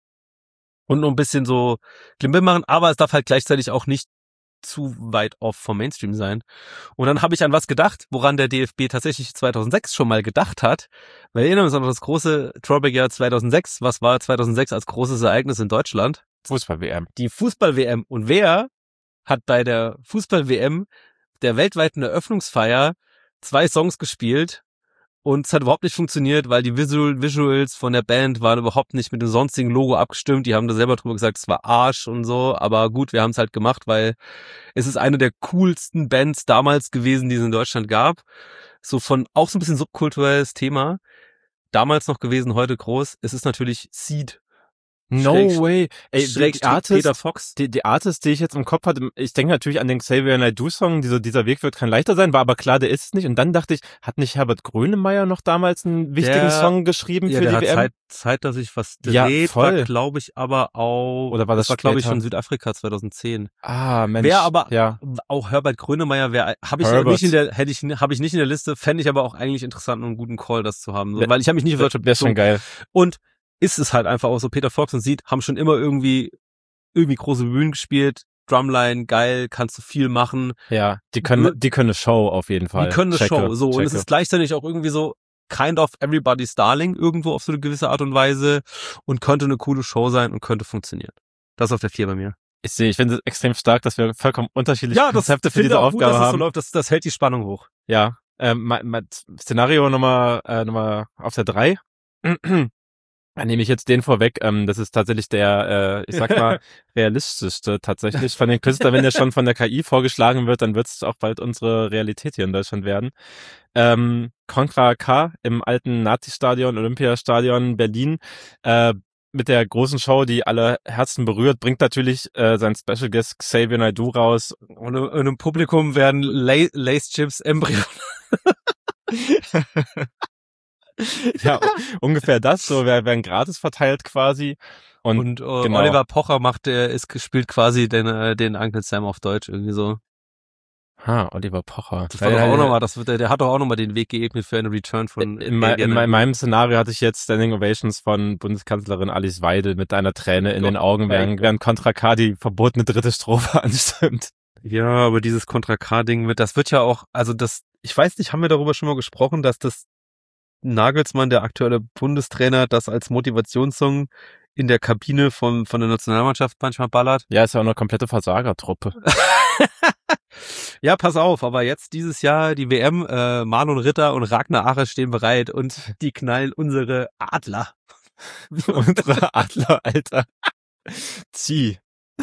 Und nur ein bisschen so Klimbim machen, aber es darf halt gleichzeitig auch nicht zu weit off vom Mainstream sein. Und dann habe ich an was gedacht, woran der D F B tatsächlich zweitausendsechs schon mal gedacht hat. Wir erinnern uns an das große Throwback-Jahr zweitausendsechs. Was war zweitausendsechs als großes Ereignis in Deutschland? Fußball-W M. Die Fußball-W M. Und wer hat bei der Fußball-W M der weltweiten Eröffnungsfeier zwei Songs gespielt und es hat überhaupt nicht funktioniert, weil die Visual, Visuals von der Band waren überhaupt nicht mit dem sonstigen Logo abgestimmt. Die haben da selber drüber gesagt, es war Arsch und so. Aber gut, wir haben es halt gemacht, weil es ist eine der coolsten Bands damals gewesen, die es in Deutschland gab. So von auch so ein bisschen subkulturelles Thema. Damals noch gewesen, heute groß. Es ist natürlich Seed. No Schräg- way. Ey, die Schrägstrich Artist, Peter Fox. die, die Artist, die ich jetzt im Kopf hatte, ich denke natürlich an den Xavier Naidoo-Song, dieser, dieser Weg wird kein leichter sein, war aber klar, der ist es nicht. Und dann dachte ich, hat nicht Herbert Grönemeyer noch damals einen wichtigen Der- Song geschrieben Ja, für der die hat W M? Zeit, Zeit, dass ich was Ja, dreht, voll. war, glaube ich, aber auch, Oder war das war, glaube ich, später? schon Südafrika zweitausendzehn. Ah, Mensch. Wer aber ja. auch Herbert Grönemeyer wäre, habe ich Herbert. nicht in der, hätte ich, habe ich nicht in der Liste, fände ich aber auch eigentlich interessant und einen guten Call, das zu haben, so, Wär- weil ich habe mich nicht auf Deutschland Wäre schon geil. Und ist es halt einfach auch so, Peter Fox und Seed haben schon immer irgendwie, irgendwie große Bühnen gespielt, Drumline, geil, kannst du viel machen, Ja, die können, die können eine Show auf jeden Fall. die können eine Checke, Show, so, und es checke. ist gleichzeitig auch irgendwie so, kind of everybody's darling, irgendwo auf so eine gewisse Art und Weise und könnte eine coole Show sein und könnte funktionieren. Das ist auf der vier bei mir. Ich sehe, ich finde es extrem stark, dass wir vollkommen unterschiedliche Konzepte für finde diese auch gut, Aufgabe dass es so haben. läuft, das, das hält die Spannung hoch. Ja, ähm, mein, mein Szenario Nummer, äh, Nummer auf der drei. Dann nehme ich jetzt den vorweg. Ähm, das ist tatsächlich der, äh, ich sag mal, realistischste tatsächlich von den Künstlern. Wenn der schon von der K I vorgeschlagen wird, dann wird es auch bald unsere Realität hier in Deutschland werden. Ähm, Contra K im alten Nazi-Stadion, Olympiastadion Berlin, äh, mit der großen Show, die alle Herzen berührt, bringt natürlich äh, sein Special Guest Xavier Naidoo raus. Und, und im Publikum werden La- Lace Chips Embryo. Ja, ungefähr das. So wer- werden gratis verteilt quasi. Und, Und, äh, genau. Oliver Pocher macht, der ist gespielt quasi den, äh, den Uncle Sam auf Deutsch irgendwie so. ha, Oliver Pocher. Das war doch auch nochmal, das wird, der, der hat doch auch nochmal den Weg geebnet für eine Return von. In, mein, in, mein, in meinem Szenario hatte ich jetzt Standing Ovations von Bundeskanzlerin Alice Weidel mit einer Träne in den Augen, während, während Contra K die verbotene dritte Strophe anstimmt. Ja, aber dieses Contra K-Ding mit, das wird ja auch, also das, ich weiß nicht, haben wir darüber schon mal gesprochen, dass das Nagelsmann, der aktuelle Bundestrainer, das als Motivationssong in der Kabine von, von der Nationalmannschaft manchmal ballert? Ja, ist ja auch eine komplette Versagertruppe. Ja, pass auf, aber jetzt dieses Jahr die W M, äh, Marlon Ritter und Ragnar Ache stehen bereit und die knallen unsere Adler. Unsere Adler, Alter. Zieh.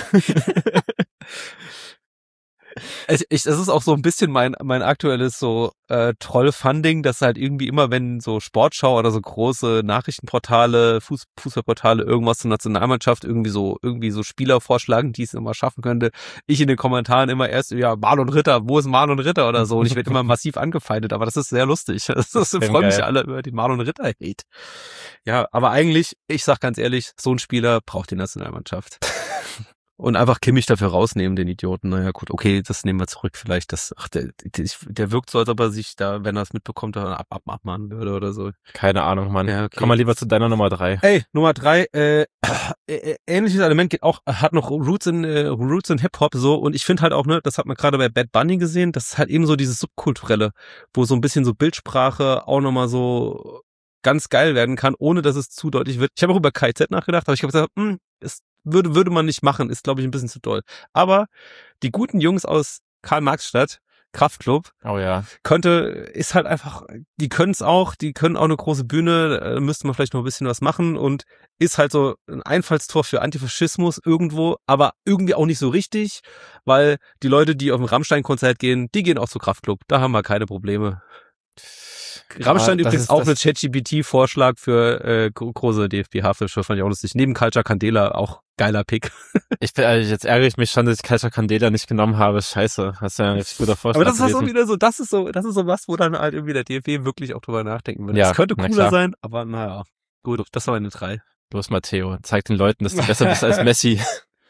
Es, ich, das ist auch so ein bisschen mein mein aktuelles so äh, Troll-Funding, dass halt irgendwie immer, wenn so Sportschau oder so große Nachrichtenportale, Fuß, Fußballportale irgendwas zur Nationalmannschaft irgendwie so irgendwie so Spieler vorschlagen, die es immer schaffen könnte, ich in den Kommentaren immer erst, ja, Marlon Ritter, wo ist Marlon Ritter oder so, und ich werde immer massiv angefeindet, aber das ist sehr lustig. Das, das freuen mich alle über die Marlon Ritter-Hate. Ja, aber eigentlich, ich sag ganz ehrlich, so ein Spieler braucht die Nationalmannschaft. Und einfach Kimmich dafür rausnehmen, den Idioten. Naja, gut, okay, das nehmen wir zurück vielleicht. Das, ach, der, der, der wirkt so, als ob er sich da, wenn er es mitbekommt, da ab, ab, abmahnen würde oder so. Keine Ahnung, Mann. Ja, okay. Komm mal lieber zu deiner Nummer drei. Ey, Nummer drei, äh, äh, ähnliches Element geht auch, hat noch Roots in, äh, Roots in Hip-Hop so, und ich finde halt auch, ne, das hat man gerade bei Bad Bunny gesehen, das ist halt eben so dieses Subkulturelle, wo so ein bisschen so Bildsprache auch nochmal so ganz geil werden kann, ohne dass es zu deutlich wird. Ich habe auch über K Z nachgedacht, aber ich habe gesagt, hm, ist würde würde man nicht machen, ist glaube ich ein bisschen zu doll. Aber die guten Jungs aus Karl-Marx-Stadt, Kraftklub, oh ja, könnte, ist halt einfach, die können es auch, die können auch eine große Bühne, da müsste man vielleicht noch ein bisschen was machen, und ist halt so ein Einfallstor für Antifaschismus irgendwo, aber irgendwie auch nicht so richtig, weil die Leute, die auf ein Rammstein-Konzert gehen, die gehen auch zu Kraftklub, da haben wir keine Probleme. Rammstein ja, übrigens ist, auch eine ChatGPT-Vorschlag für äh, große D F B-Haarfische, fand ich auch lustig. Neben Culture Candela auch geiler Pick. Ich bin, also jetzt ärgere ich mich schon, dass ich Culture Candela nicht genommen habe. Scheiße, hast ja jetzt guter Vorschlag. Aber das ist gewesen. so wieder so, das ist so, das ist so was, wo dann halt irgendwie der D F B wirklich auch drüber nachdenken würde. Ja, das könnte na cooler klar. sein, aber naja. Gut, das war meine drei. Los, Matteo, zeig den Leuten, dass du besser bist als Messi.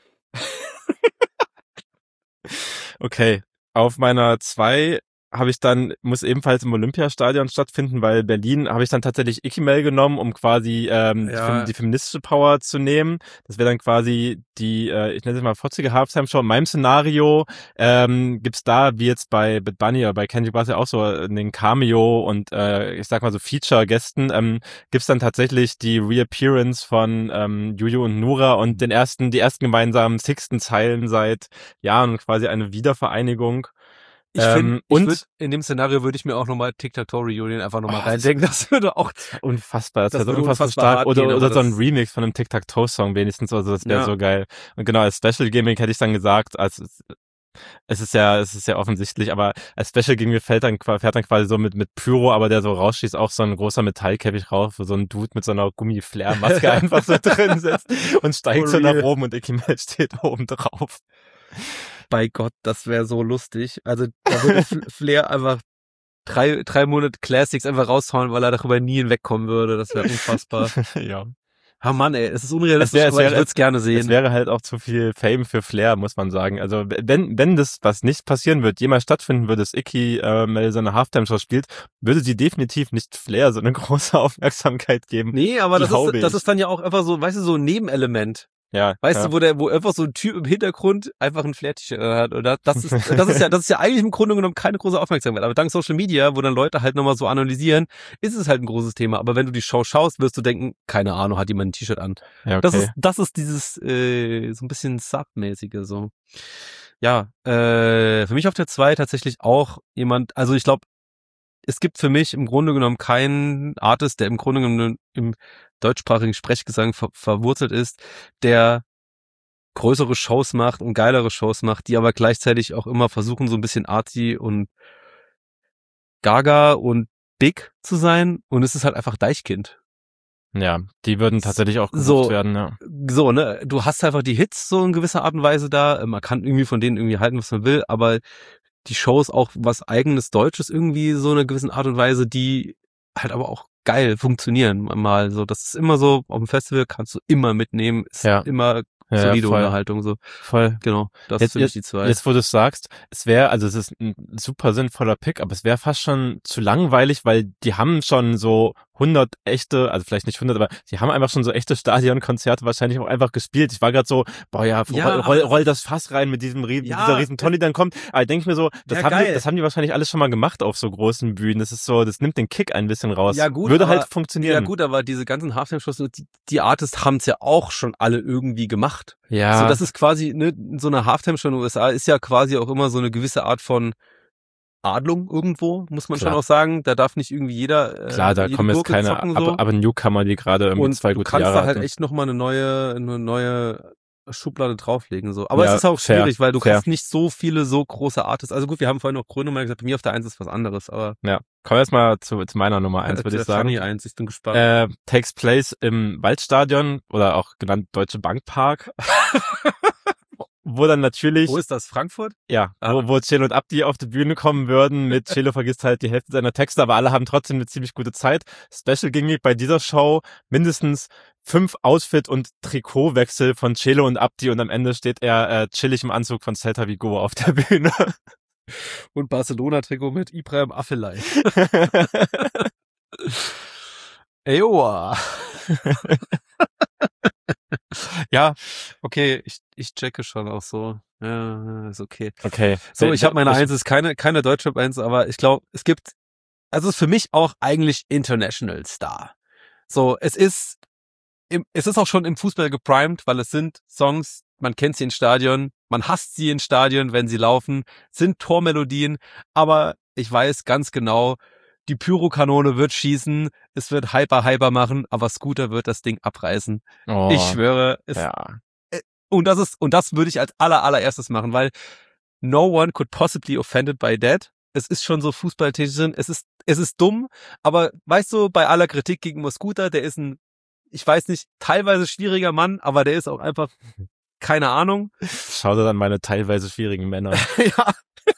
Okay, auf meiner zwei habe ich dann, muss ebenfalls im Olympiastadion stattfinden, weil Berlin habe ich dann tatsächlich Ikimel genommen, um quasi ähm, Ja. die, die feministische Power zu nehmen. Das wäre dann quasi die, äh, ich nenne es mal fotzige Halftime-Show. In meinem Szenario ähm, gibt's da, wie jetzt bei Bad Bunny oder bei Kendrick Lamar auch so einen Cameo und äh, ich sag mal so Feature-Gästen, ähm, gibt's dann tatsächlich die Reappearance von ähm, Juju und Nura und den ersten, die ersten gemeinsamen sixten Zeilen seit Jahren, quasi eine Wiedervereinigung. Ich Ähm, finde, und- würd, in dem Szenario würde ich mir auch nochmal Tic-Tac-Toe-Reunion einfach nochmal Oh, reindenken. Das würde auch, Unfassbar, das, Das wäre so würde unfassbar unfassbar stark. hart Oder, gehen, oder aber so ein das- Remix von einem Tic-Tac-Toe-Song wenigstens, also das wäre Ja. so geil. Und genau, als Special Gimmick hätte ich dann gesagt, als es ist ja, es ist ja offensichtlich, aber als Special Gimmick fällt dann, fährt dann quasi so mit, mit Pyro, aber der so rausschießt, auch so ein großer Metallkäfig raus, wo so ein Dude mit so einer Gummi-Flair-Maske einfach so drin sitzt und steigt For so nach real. oben und Ikimel steht oben drauf. bei Gott, das wäre so lustig. Also da würde F- Flair einfach drei, drei Monate Classics einfach raushauen, weil er darüber nie hinwegkommen würde. Das wäre unfassbar. Ja. Ah Mann, ey, es ist unrealistisch, Es wär- es aber ich wäre- würde es gerne Es sehen. wäre halt auch zu viel Fame für Flair, muss man sagen. Also wenn wenn das, was nicht passieren wird, jemals stattfinden würde, dass Icky äh, mal so eine Halftime-Show spielt, würde sie definitiv nicht Flair so eine große Aufmerksamkeit geben. Nee, aber das Glaube ist, das ich. ist dann ja auch einfach so, weißt du, so ein Nebenelement. Ja, Weißt ja. du, wo der, wo einfach so ein Typ im Hintergrund einfach ein Flair-T-Shirt hat. Oder das ist, das ist ja, das ist ja eigentlich im Grunde genommen keine große Aufmerksamkeit. Aber dank Social Media, wo dann Leute halt nochmal so analysieren, ist es halt ein großes Thema. Aber wenn du die Show schaust, wirst du denken, keine Ahnung, hat jemand ein T-Shirt an. Ja, okay. Das ist, das ist dieses, äh, so ein bisschen Sub-mäßige, so. Ja, äh, für mich auf der zwei tatsächlich auch jemand, also ich glaube, es gibt für mich im Grunde genommen keinen Artist, der im Grunde genommen im deutschsprachigen Sprechgesang ver verwurzelt ist, der größere Shows macht und geilere Shows macht, die aber gleichzeitig auch immer versuchen, so ein bisschen arty und gaga und big zu sein. Und es ist halt einfach Deichkind. Ja, die würden tatsächlich auch gebucht So. werden, ja. So, ne, du hast einfach die Hits so in gewisser Art und Weise da. Man kann irgendwie von denen irgendwie halten, was man will, aber die Shows auch was eigenes Deutsches irgendwie so in einer gewissen Art und Weise, die halt aber auch geil funktionieren mal so. Das ist immer so, auf dem Festival kannst du immer mitnehmen, ist Ja. immer Ja, solide voll. Unterhaltung so. Voll. Genau, das Jetzt- ist für mich die zwei. Jetzt, wo du es sagst, es wäre, also es ist ein super sinnvoller Pick, aber es wäre fast schon zu langweilig, weil die haben schon so hundert echte, also vielleicht nicht hundert, aber die haben einfach schon so echte Stadionkonzerte wahrscheinlich auch einfach gespielt. Ich war gerade so, boah ja, Ja, roll, roll, roll das Fass rein mit diesem Rie- mit Ja, dieser riesen Tonne, die dann kommt. Aber denke ich mir so, das Ja, haben die, geil. das haben die wahrscheinlich alles schon mal gemacht auf so großen Bühnen. Das ist so, das nimmt den Kick ein bisschen raus. Ja, gut, Würde aber- halt funktionieren. Ja gut, aber diese ganzen Halftime-Shows, die, die Artists haben es ja auch schon alle irgendwie gemacht. Ja. So, das ist quasi, ne, so eine Halftime-Show in den U S A ist ja quasi auch immer so eine gewisse Art von Adlung irgendwo, muss man Klar. schon auch sagen. Da darf nicht irgendwie jeder äh, Klar, da jede kommen jetzt Gurke keine, zocken, so. aber, aber Newcomer, die gerade irgendwie Und zwei du gute kannst Jahre da halt hatten. echt nochmal eine neue, eine neue Schublade drauflegen, so. Aber Ja, es ist auch fair, schwierig, weil du fair. hast nicht so viele so große Artists. Also gut, wir haben vorhin noch Grönemeyer gesagt, bei mir auf der Eins ist was anderes, aber Ja, kommen wir jetzt mal zu, zu meiner Nummer eins, würde der ich sagen. Funny eins, ich bin gespannt. Äh, takes place im Waldstadion oder auch genannt Deutsche Bank Park. Wo dann natürlich, Wo ist das? Frankfurt? ja, Ah. wo, wo Celo und Abdi auf die Bühne kommen würden. Mit Celo vergisst halt die Hälfte seiner Texte, aber alle haben trotzdem eine ziemlich gute Zeit. Special ging mir bei dieser Show mindestens fünf Outfit- und Trikotwechsel von Celo und Abdi und am Ende steht er äh, chillig im Anzug von Celta Vigo auf der Bühne. Und Barcelona-Trikot mit Ibrahim Afellay. Ejoa. Ja, okay, ich, ich checke schon auch so. Ja, ist okay. Okay. So, ich habe meine Ich- Eins, ist keine, keine Deutschrap Eins, aber ich glaube, es gibt, also es ist für mich auch eigentlich International Star. So, es ist, im, es ist auch schon im Fußball geprimed, weil es sind Songs, man kennt sie in Stadion, man hasst sie in Stadion, wenn sie laufen, sind Tormelodien, aber ich weiß ganz genau, die Pyrokanone wird schießen, es wird hyper, hyper machen, aber Scooter wird das Ding abreißen. Oh, Ich schwöre, es, ja. und das ist, und das würde ich als aller, allererstes machen, weil no one could possibly offended by that. Es ist schon so fußballtechnisch drin, es ist, es ist dumm, aber weißt du, bei aller Kritik gegen Scooter, der ist ein, ich weiß nicht, teilweise schwieriger Mann, aber der ist auch einfach, keine Ahnung. Schau dir dann meine teilweise schwierigen Männer. Ja.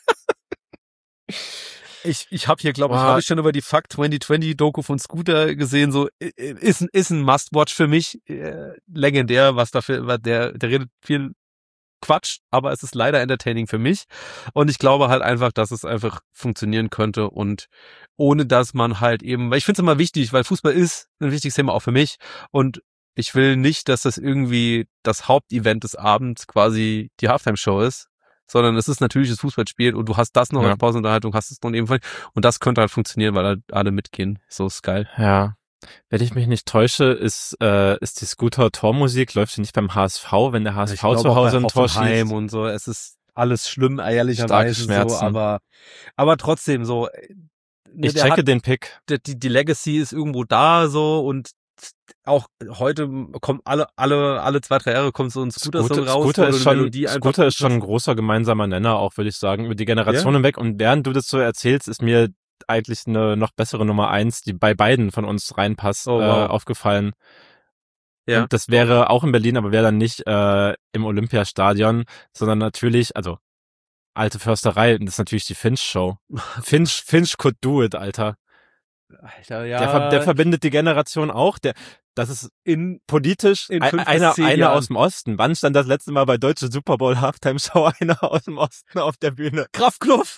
Ich, ich habe hier, glaube ich, Boah. habe ich schon über die Fuck zwanzig zwanzig Doku von Scooter gesehen, so i- i- ist ein ist ein Must-Watch für mich, äh, legendär, was dafür, was der der redet viel Quatsch, aber es ist leider entertaining für mich und ich glaube halt einfach, dass es einfach funktionieren könnte und ohne dass man halt eben, weil ich finde es immer wichtig, weil Fußball ist ein wichtiges Thema auch für mich und ich will nicht, dass das irgendwie das Hauptevent des Abends quasi die Halftime-Show ist, sondern es ist natürlich das Fußballspiel und du hast das noch Ja. als Pausenunterhaltung, hast es noch ebenfalls und das könnte halt funktionieren, weil halt alle mitgehen. So ist geil. Ja. Wenn ich mich nicht täusche, ist, äh, ist die Scooter-Tormusik, läuft sie nicht beim H S V, wenn der H S V zu Hause ein Tor schießt? und so, es ist alles schlimm, ehrlicherweise Starke so, Schmerzen. aber aber trotzdem so. äh, ne, Ich der checke hat, den Pick. der, die, die Legacy ist irgendwo da so und auch heute kommt alle alle alle zwei drei Jahre kommt so ein Scooter-Song Scooter, raus, Scooter wo du ist die schon, Melodie einfach Scooter ist schon ein großer gemeinsamer Nenner, auch würde ich sagen, über die Generationen weg. Und während du das so erzählst, ist mir eigentlich eine noch bessere Nummer eins, die bei beiden von uns reinpasst, Oh, wow. äh, aufgefallen. Ja. Und das wäre auch in Berlin, aber wäre dann nicht äh, im Olympiastadion, sondern natürlich, also alte Försterei, und das ist natürlich die Finch-Show. Finch, Finch could do it, Alter. Alter, ja. Der, ver der verbindet die Generation auch. Der, das ist in politisch In ein- fünf bis einer, zehn einer Jahren. aus dem Osten. Wann stand das letzte Mal bei Deutsche Super Bowl Halftime Show einer aus dem Osten auf der Bühne? Kraftkluff.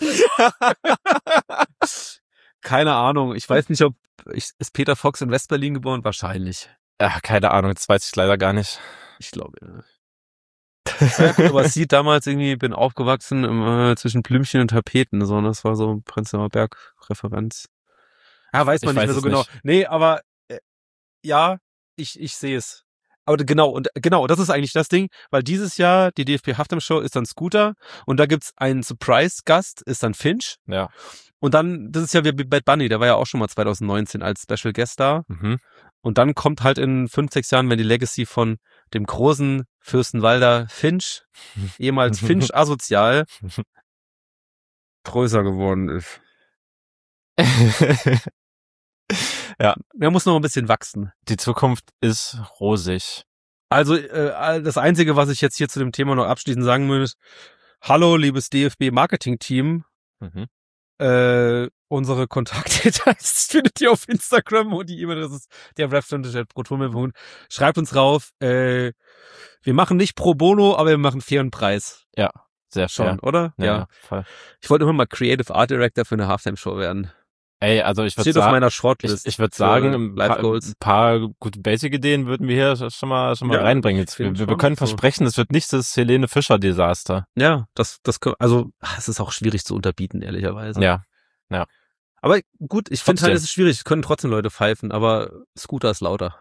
Keine Ahnung. Ich weiß nicht, ob ich, ist Peter Fox in Westberlin geboren? Wahrscheinlich. Ja, keine Ahnung, das weiß ich leider gar nicht. Ich glaube, ja. Ja, gut, aber es sieht damals irgendwie, bin aufgewachsen äh, zwischen Blümchen und Tapeten, so, und das war so Prenzlauer Berg-Referenz. Ja, weiß man Ich nicht weiß mehr so es genau. nicht. Nee, aber äh, ja, ich ich sehe es. Aber d- genau, und genau, das ist eigentlich das Ding, weil dieses Jahr die D F B Halftime Show ist dann Scooter und da gibt's einen Surprise-Gast, ist dann Finch. Ja. Und dann, das ist ja wie Bad Bunny, der war ja auch schon mal zwanzig neunzehn als Special Guest da. Mhm. Und dann kommt halt in fünf, sechs Jahren, wenn die Legacy von dem großen Fürstenwalder Finch, ehemals Finch asozial, größer geworden ist. Ja. Er muss noch ein bisschen wachsen. Die Zukunft ist rosig. Also äh, das Einzige, was ich jetzt hier zu dem Thema noch abschließend sagen muss, hallo liebes D F B-Marketing-Team, Mhm. äh, unsere Kontaktdetails findet ihr auf Instagram und die E-Mail-Adresse ist der ref.protonmail.de. Schreibt uns rauf. Äh, wir machen nicht pro bono, aber wir machen fairen Preis. Ja, sehr Schon, schön. oder? Ja, ja, voll. Ich wollte immer mal Creative Art Director für eine Halftime-Show werden. Ey, also ich würde Steht sagen, auf meiner Shortlist. ich, ich würde sagen, ein Live paar, Goals. ein paar gute Basic-Ideen würden wir hier schon mal schon mal Ja, reinbringen. ich Jetzt, find wir, wir schon können so. versprechen, es wird nicht das Helene Fischer-Desaster. Ja, das, das, können- also, ach, es ist auch schwierig zu unterbieten, ehrlicherweise. Ja. Aber gut, ich finde halt, Trotzdem. es ist schwierig, es können trotzdem Leute pfeifen, aber Scooter ist lauter.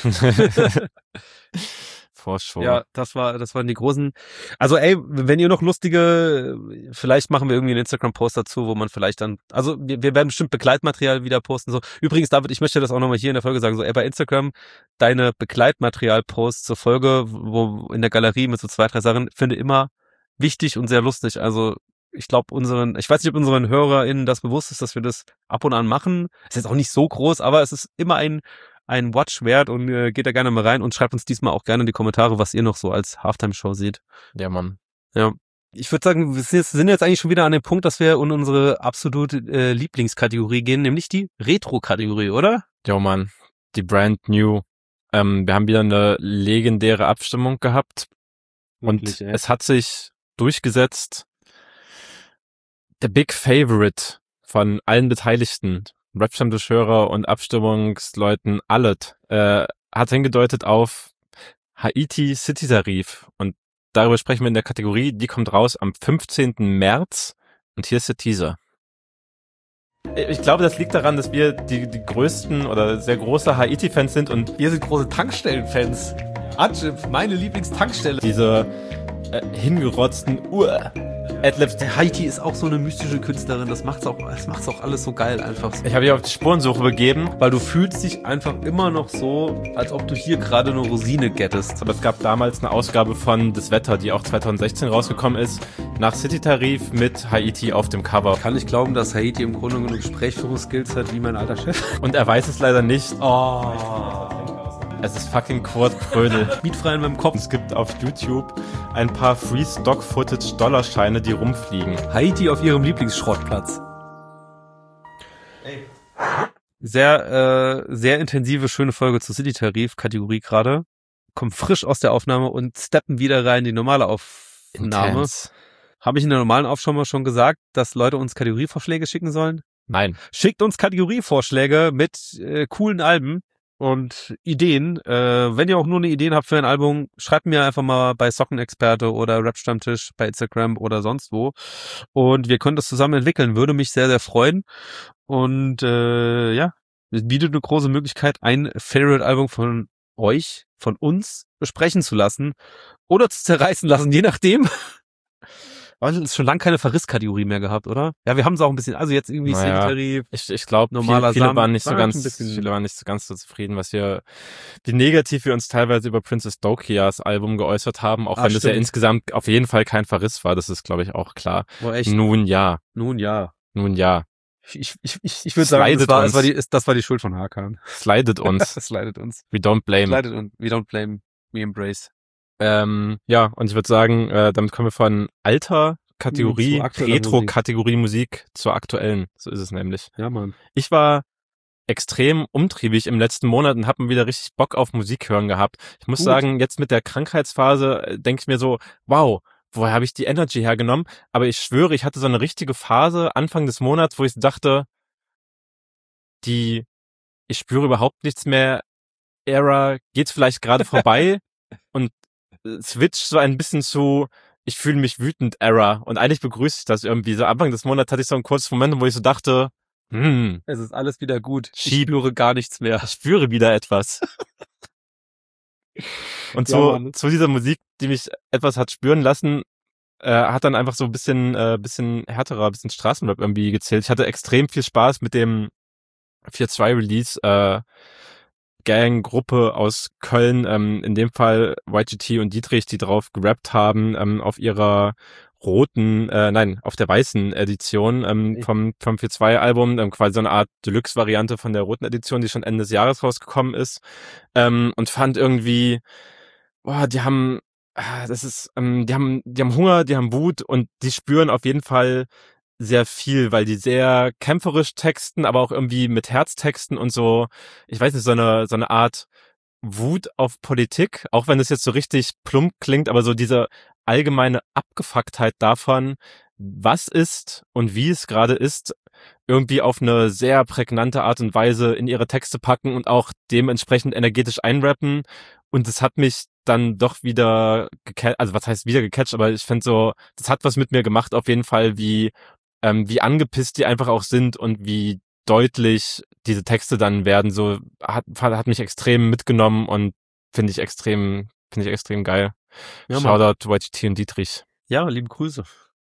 For sure. Ja, das war, das waren die großen. Also ey, wenn ihr noch lustige, vielleicht machen wir irgendwie einen Instagram-Post dazu, wo man vielleicht dann, also wir, wir werden bestimmt Begleitmaterial wieder posten. So, übrigens, David, ich möchte das auch nochmal hier in der Folge sagen. So, ey, bei Instagram deine Begleitmaterial-Posts zur Folge, wo in der Galerie mit so zwei, drei Sachen, finde immer wichtig und sehr lustig. Also ich glaube unseren, ich weiß nicht, ob unseren HörerInnen das bewusst ist, dass wir das ab und an machen. Ist jetzt auch nicht so groß, aber es ist immer ein ein Watch wert und äh, geht da gerne mal rein und schreibt uns diesmal auch gerne in die Kommentare, was ihr noch so als Halftime-Show seht. Ja, Mann. Ja. Ich würde sagen, wir sind jetzt, sind jetzt eigentlich schon wieder an dem Punkt, dass wir in unsere absolute äh, Lieblingskategorie gehen, nämlich die Retro-Kategorie, oder? Jo, Mann. Die Brand New. Ähm, wir haben wieder eine legendäre Abstimmung gehabt. Und Wirklich, ey. es hat sich durchgesetzt. Der Big Favorite von allen Beteiligten, Rap-Stammtischhörer und Abstimmungsleuten, alles, äh, hat hingedeutet auf Haiti City Tarif. Und darüber sprechen wir in der Kategorie. Die kommt raus am fünfzehnten März. Und hier ist der Teaser. Ich glaube, das liegt daran, dass wir die, die größten oder sehr große Haiti-Fans sind und Wir sind große Tankstellen-Fans. Adjib, meine Lieblingstankstelle. diese äh, hingerotzten Ur Adlibs. Der Haiti ist auch so eine mystische Künstlerin, das macht's auch, das macht's auch alles so geil einfach. So. Ich habe mich auf die Spurensuche begeben, Weil du fühlst dich einfach immer noch so, als ob du hier gerade eine Rosine gettest. aber es gab damals eine Ausgabe von Das Wetter, die auch zwanzig sechzehn rausgekommen ist, nach City Tarif mit Haiti auf dem Cover. Kann ich glauben, dass Haiti im Grunde genommen Gesprächsführungsskills hat wie mein alter Chef? Und er weiß es leider nicht. Oh. Es ist fucking Kurt Krödel. Mietfrei in meinem Kopf. Es gibt auf YouTube ein paar Free-Stock-Footage-Dollarscheine, die rumfliegen. Haiti auf ihrem Lieblingsschrottplatz. Sehr, äh, sehr intensive, schöne Folge zur City-Tarif-Kategorie gerade. Kommen frisch aus der Aufnahme und steppen wieder rein in die normale Aufnahme. Intense. Habe ich in der normalen Aufnahme schon gesagt, dass Leute uns Kategorievorschläge schicken sollen? Nein. Schickt uns Kategorievorschläge mit äh, coolen Alben und Ideen. Äh, wenn ihr auch nur eine Idee habt für ein Album, schreibt mir einfach mal bei Sockenexperte oder Rap-Stammtisch bei Instagram oder sonst wo. Und wir können das zusammen entwickeln. Würde mich sehr, sehr freuen. Und äh, ja, es bietet eine große Möglichkeit, ein Favorite-Album von euch, von uns besprechen zu lassen oder zu zerreißen lassen, je nachdem. Aber es schon lange keine Verrisskategorie mehr gehabt, oder? Ja, wir haben es auch ein bisschen, also jetzt irgendwie Naja. City-Tarif. Ich, ich glaube, Normaler viele, viele Samen. waren nicht so War ganz, ein bisschen- viele waren nicht so ganz so zufrieden, was wir, wie negativ wir uns teilweise über Princess Dokias Album geäußert haben, auch Ah, wenn das ja stimmt. insgesamt auf jeden Fall kein Verriss war, das ist, glaube ich, auch klar. Boah, echt. Nun ja, Nun ja. nun ja, Ich, ich, ich, ich würde sagen, das Slidet war, uns. das, war die, das war die Schuld von Hakan. slidet uns, Das leidet uns. we don't blame. Leidet uns. We don't blame. We embrace. Ähm, ja, und ich würde sagen, äh, damit kommen wir von alter Kategorie, Zu aktueller Retro-Kategorie Musik zur aktuellen, so ist es nämlich. Ja, Mann. Ich war extrem umtriebig im letzten Monat und habe wieder richtig Bock auf Musik hören gehabt. Ich muss Gut. sagen, jetzt mit der Krankheitsphase äh, denke ich mir so, wow, woher habe ich die Energy hergenommen? Aber ich schwöre, ich hatte so eine richtige Phase Anfang des Monats, wo ich dachte, die, ich spüre überhaupt nichts mehr, Era geht vielleicht gerade vorbei und äh, switch so ein bisschen zu, ich fühle mich wütend, Era. Und eigentlich begrüße ich das irgendwie. So Anfang des Monats hatte ich so einen kurzen Moment, wo ich so dachte, hm, Es ist alles wieder gut. Ich Schieb. spüre gar nichts mehr. ich spüre wieder etwas. Und Ja, so Mann. zu dieser Musik, die mich etwas hat spüren lassen, äh, hat dann einfach so ein bisschen, äh, bisschen härterer, bisschen Straßenrap irgendwie gezählt. Ich hatte extrem viel Spaß mit dem vier zwei Release, äh, Gang-Gruppe aus Köln, ähm, in dem Fall Y G T und Dietrich, die drauf gerappt haben, ähm, auf ihrer roten, äh, nein, auf der weißen Edition ähm, vom, vom vier zwei Album, ähm, quasi so eine Art Deluxe-Variante von der roten Edition, die schon Ende des Jahres rausgekommen ist, ähm, und fand irgendwie, boah, die haben, ah, das ist, ähm, die haben, die haben Hunger, die haben Wut und die spüren auf jeden Fall sehr viel, weil die sehr kämpferisch texten, aber auch irgendwie mit Herztexten und so, ich weiß nicht, so eine, so eine Art Wut auf Politik, auch wenn es jetzt so richtig plump klingt, aber so diese allgemeine Abgefucktheit davon, was ist und wie es gerade ist, irgendwie auf eine sehr prägnante Art und Weise in ihre Texte packen und auch dementsprechend energetisch einrappen. Und das hat mich dann doch wieder gecatcht, also was heißt wieder gecatcht, aber ich finde so, das hat was mit mir gemacht auf jeden Fall, wie ähm, wie angepisst die einfach auch sind und wie deutlich diese Texte dann werden. So hat hat mich extrem mitgenommen und finde ich extrem finde ich extrem geil. Ja, Shoutout Y G T und Dietrich. Ja, liebe Grüße.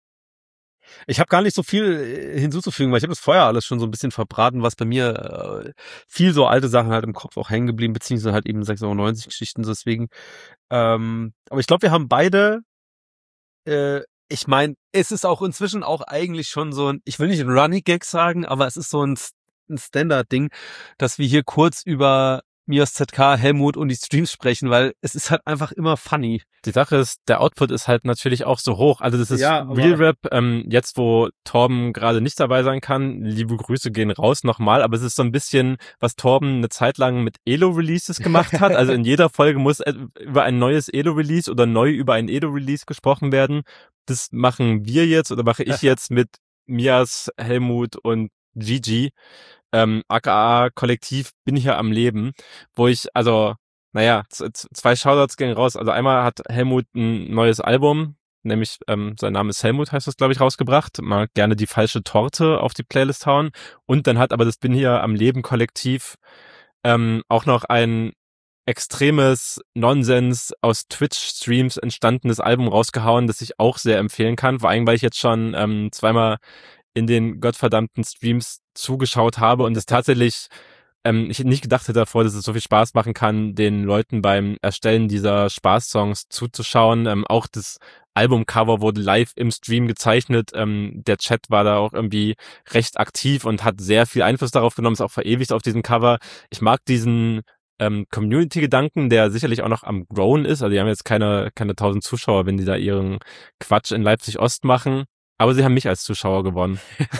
Ich habe gar nicht so viel äh, hinzuzufügen, weil ich habe das vorher alles schon so ein bisschen verbraten, was bei mir äh, viel so alte Sachen halt im Kopf auch hängen geblieben, beziehungsweise halt eben sechsundneunzig Geschichten, deswegen. Ähm, aber ich glaube, wir haben beide, äh, ich meine, es ist auch inzwischen auch eigentlich schon so ein, ich will nicht ein Running Gag sagen, aber es ist so ein, ein Standard-Ding, dass wir hier kurz über Mias Z K, Helmut und die Streams sprechen, weil es ist halt einfach immer funny. Die Sache ist, der Output ist halt natürlich auch so hoch. Also das ist Ja, aber- Real Rap, ähm, jetzt wo Torben gerade nicht dabei sein kann, liebe Grüße gehen raus nochmal, aber es ist so ein bisschen, was Torben eine Zeit lang mit Elo-Releases gemacht hat. Also in jeder Folge muss äh, über ein neues Elo-Release oder neu über ein Elo-Release gesprochen werden. Das machen wir jetzt oder mache ich jetzt mit Mias, Helmut und Gigi. Ähm, aka Kollektiv bin hier am Leben, wo ich, also, naja, z- z- zwei Shoutouts gehen raus. Also einmal hat Helmut ein neues Album, nämlich ähm, sein Name ist Helmut, heißt das, glaube ich, rausgebracht. Mal gerne die falsche Torte auf die Playlist hauen. Und dann hat aber das Bin hier am Leben Kollektiv ähm, auch noch ein extremes Nonsens aus Twitch-Streams entstandenes Album rausgehauen, das ich auch sehr empfehlen kann. Vor allem, weil ich jetzt schon ähm, zweimal in den gottverdammten Streams zugeschaut habe und es tatsächlich, ähm, ich nicht gedacht hätte davor, dass es so viel Spaß machen kann, den Leuten beim Erstellen dieser Spaßsongs zuzuschauen. Ähm, auch das Albumcover wurde live im Stream gezeichnet. Ähm, der Chat war da auch irgendwie recht aktiv und hat sehr viel Einfluss darauf genommen, ist auch verewigt auf diesem Cover. Ich mag diesen ähm, Community-Gedanken, der sicherlich auch noch am Grown ist. Also die haben jetzt keine keine tausend Zuschauer, wenn die da ihren Quatsch in Leipzig-Ost machen. Aber sie haben mich als Zuschauer gewonnen.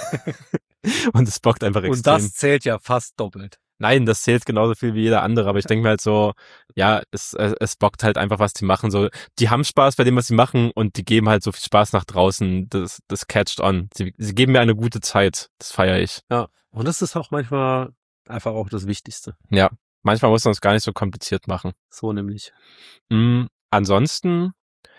Und es bockt einfach extrem. Und das zählt ja fast doppelt. Nein, das zählt genauso viel wie jeder andere. Aber ich denke mir halt so, ja, es, es, es bockt halt einfach, was die machen. So, die haben Spaß bei dem, was sie machen und die geben halt so viel Spaß nach draußen. Das, das catcht on. Sie, sie geben mir eine gute Zeit. Das feiere ich. Ja. Und das ist auch manchmal einfach auch das Wichtigste. Ja, manchmal muss man es gar nicht so kompliziert machen. So nämlich. Mm, ansonsten,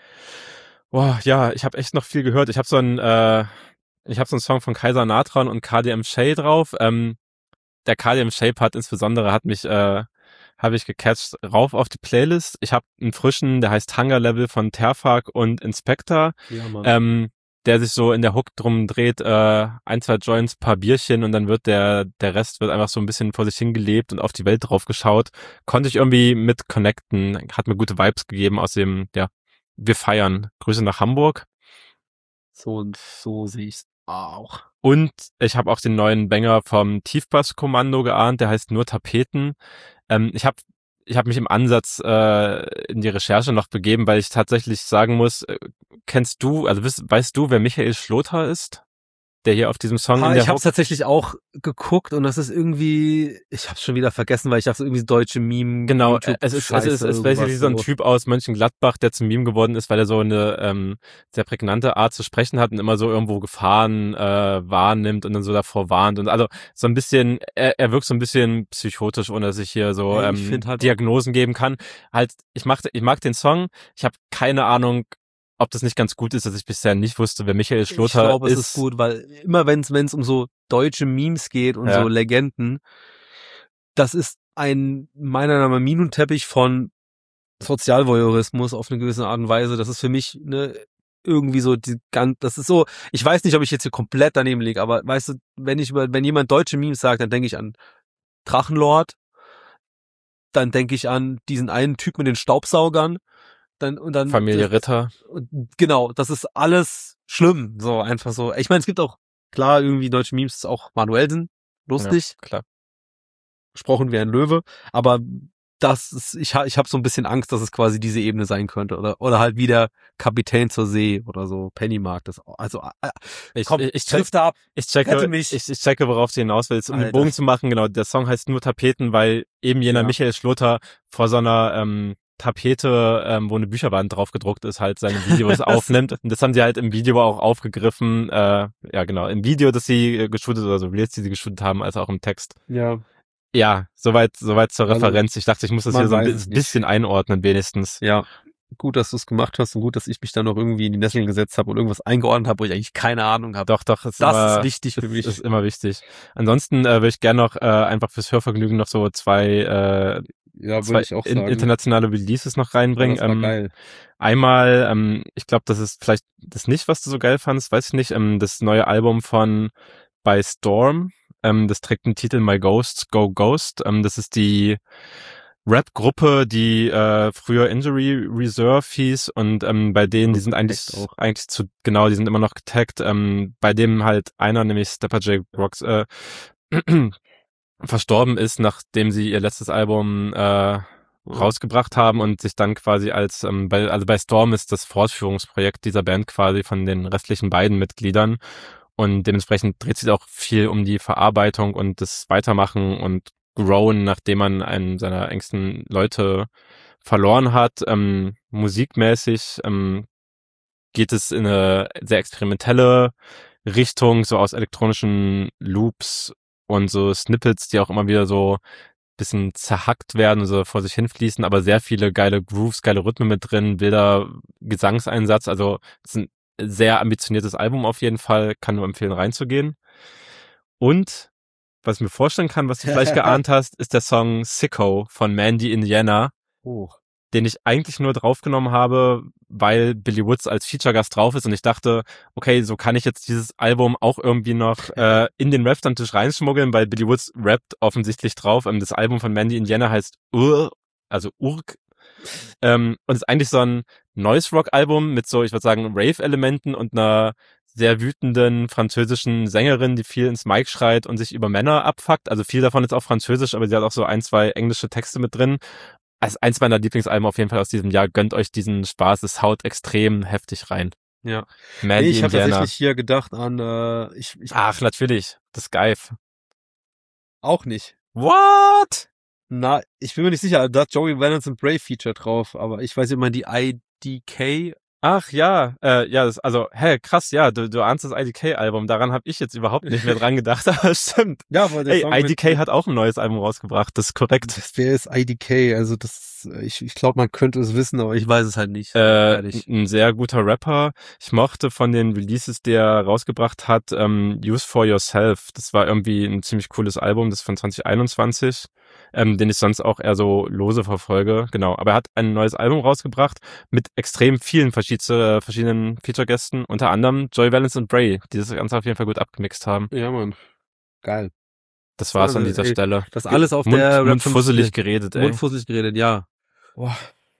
boah, ja, ich habe echt noch viel gehört. Ich habe so einen, äh, ich habe so einen Song von Kaiser Natron und K D M Shay drauf. Ähm, der K D M Shay Part insbesondere hat mich, äh, habe ich gecatcht, rauf auf die Playlist. Ich habe einen frischen, der heißt Hunger Level von Terfak und Inspector, Ja, Mann. ähm, der sich so in der Hook drum dreht, äh, ein, zwei Joints, paar Bierchen und dann wird der, der Rest wird einfach so ein bisschen vor sich hingelebt und auf die Welt drauf geschaut. Konnte ich irgendwie mit connecten, hat mir gute Vibes gegeben aus dem, ja, wir feiern. Grüße nach Hamburg. So und so sehe ich's auch. Und ich habe auch den neuen Banger vom Tiefbass-Kommando geahnt, der heißt Nur Tapeten. Ähm, ich habe ich hab mich im Ansatz äh, in die Recherche noch begeben, weil ich tatsächlich sagen muss, äh, kennst du, also weißt, weißt du, wer Michael Schlother ist? Der hier auf diesem Song Ah, in der ich habe Hook- tatsächlich auch geguckt und das ist irgendwie, ich habe schon wieder vergessen, weil ich dachte irgendwie so deutsche Meme. Genau, YouTube es ist, also es Scheiße, ist basically irgendwas so ein Typ aus Mönchengladbach, der zum Meme geworden ist, weil er so eine ähm, sehr prägnante Art zu sprechen hat und immer so irgendwo Gefahren äh, wahrnimmt und dann so davor warnt und also so ein bisschen, er, er wirkt so ein bisschen psychotisch, ohne dass ich hier so Ey, ähm, ich find halt- Diagnosen geben kann. Halt, ich mag, ich mag den Song, ich habe keine Ahnung, ob das nicht ganz gut ist, dass ich bisher nicht wusste, wer Michael Schlother Ich glaube, ist. es ist gut, weil immer wenn es wenn es um so deutsche Memes geht und Ja. so Legenden, das ist ein meiner Meinung nach Minenteppich von Sozialvoyeurismus auf eine gewisse Art und Weise. Das ist für mich ne irgendwie so die ganz, das ist so, ich weiß nicht, ob ich jetzt hier komplett daneben liege, aber weißt du, wenn ich über wenn jemand deutsche Memes sagt, dann denke ich an Drachenlord, dann denke ich an diesen einen Typ mit den Staubsaugern, dann und dann Familie Ritter. und genau, das ist alles schlimm, so einfach so. Ich meine, es gibt auch klar irgendwie deutsche Memes, die auch manuell sind, lustig, Ja, klar. gesprochen wie ein Löwe, aber das ist, ich ha, ich habe so ein bisschen Angst, dass es quasi diese Ebene sein könnte oder oder halt wieder Kapitän zur See oder so Pennymarkt, das also äh, Ich, komm, ich, ich, trifft ab. Ich checke, Rette mich. Ich, ich checke, worauf du hinaus willst. Um den Alter. Bogen zu machen, genau, der Song heißt Nur Tapeten, weil eben jener Ja. Michael Schlother vor so einer ähm, Tapete, ähm, wo eine Bücherwand drauf gedruckt ist, halt seine Videos aufnimmt. Und das haben sie halt im Video auch aufgegriffen. Äh, ja, genau. Im Video, das sie äh, geshootet oder so Reels, die sie geshootet haben, als auch im Text. Ja. Ja, soweit, soweit zur Also, Referenz. Ich dachte, ich muss das man hier so ein weiß es bi- nicht. bisschen einordnen, wenigstens. Ja. Gut, dass du es gemacht hast und gut, dass ich mich da noch irgendwie in die Nesseln gesetzt habe und irgendwas eingeordnet habe, wo ich eigentlich keine Ahnung habe. Doch, doch, ist Das immer, ist wichtig für mich. Ist immer wichtig. Ansonsten äh, würde ich gerne noch äh, einfach fürs Hörvergnügen noch so zwei, äh, Ja, zwei würde ich auch in, sagen. internationale Releases noch reinbringen. Das war Ähm, geil. Einmal, ähm, ich glaube, das ist vielleicht das nicht, was du so geil fandest, weiß ich nicht, ähm, das neue Album von By Storm, ähm, das trägt den Titel My Ghosts Go Ghost. Ähm, das ist die Rap-Gruppe, die äh, früher Injury Reserve hieß und ähm, bei denen, die sind eigentlich Getaggt auch. eigentlich zu, genau, die sind immer noch getaggt, ähm, bei dem halt einer, nämlich Stepper J. Rocks, äh, verstorben ist, nachdem sie ihr letztes Album äh, rausgebracht haben und sich dann quasi als, ähm, bei, also bei Storm ist das Fortführungsprojekt dieser Band quasi von den restlichen beiden Mitgliedern und dementsprechend dreht sich auch viel um die Verarbeitung und das Weitermachen und Grown, nachdem man einen seiner engsten Leute verloren hat. Ähm, musikmäßig ähm, geht es in eine sehr experimentelle Richtung, so aus elektronischen Loops und so Snippets, die auch immer wieder so bisschen zerhackt werden, so vor sich hinfließen, aber sehr viele geile Grooves, geile Rhythmen mit drin, wilder Gesangseinsatz, also es ist ein sehr ambitioniertes Album auf jeden Fall, kann nur empfehlen reinzugehen. Und was ich mir vorstellen kann, was du vielleicht geahnt hast, ist der Song Sicko von Mandy Indiana, Oh. den ich eigentlich nur draufgenommen habe, weil Billy Woods als Feature-Gast drauf ist und ich dachte, okay, so kann ich jetzt dieses Album auch irgendwie noch äh, in den Rap-Stammtisch reinschmuggeln, weil Billy Woods rappt offensichtlich drauf. Ähm, das Album von Mandy Indiana heißt Ur, also Urk, ähm, und ist eigentlich so ein Noise-Rock-Album mit so, ich würde sagen, Rave-Elementen und einer sehr wütenden französischen Sängerin, die viel ins Mic schreit und sich über Männer abfuckt. Also viel davon ist auch französisch, aber sie hat auch so ein, zwei englische Texte mit drin. Also eins meiner Lieblingsalben auf jeden Fall aus diesem Jahr. Gönnt euch diesen Spaß. Es haut extrem heftig rein. Ja. Mandy Nee, ich habe Indiana. tatsächlich hier gedacht an, äh, ich, ich Ach, natürlich. Das Skype. auch nicht. What? Na, ich bin mir nicht sicher, da hat Joey Valence und Brave Feature drauf, aber ich weiß immer die I D K. Ach ja, äh, ja, das, also, hä, krass, ja, du, du ahnst das I D K-Album, daran habe ich jetzt überhaupt nicht mehr dran gedacht, aber stimmt. Ja, aber der Ey, Song I D K mit, hat auch ein neues Album rausgebracht, das ist korrekt. das, wer ist I D K? Also das, ich, ich glaube, man könnte es wissen, aber ich weiß es halt nicht. Äh, Ehrlich. ein sehr guter Rapper. Ich mochte von den Releases, die er rausgebracht hat, ähm, Use for Yourself. Das war irgendwie ein ziemlich cooles Album, das ist von zwanzig einundzwanzig, ähm, den ich sonst auch eher so lose verfolge. Genau, aber er hat ein neues Album rausgebracht mit extrem vielen verschiedenen, verschiedenen Feature-Gästen, unter anderem Joey Valence und Bray, die das Ganze auf jeden Fall gut abgemixt haben. Ja, Mann. Geil. Das war's Also, an dieser ey, Stelle. Das alles auf Mund, der mundfusselig geredet, ey. Mundfusselig geredet, ja. Boah.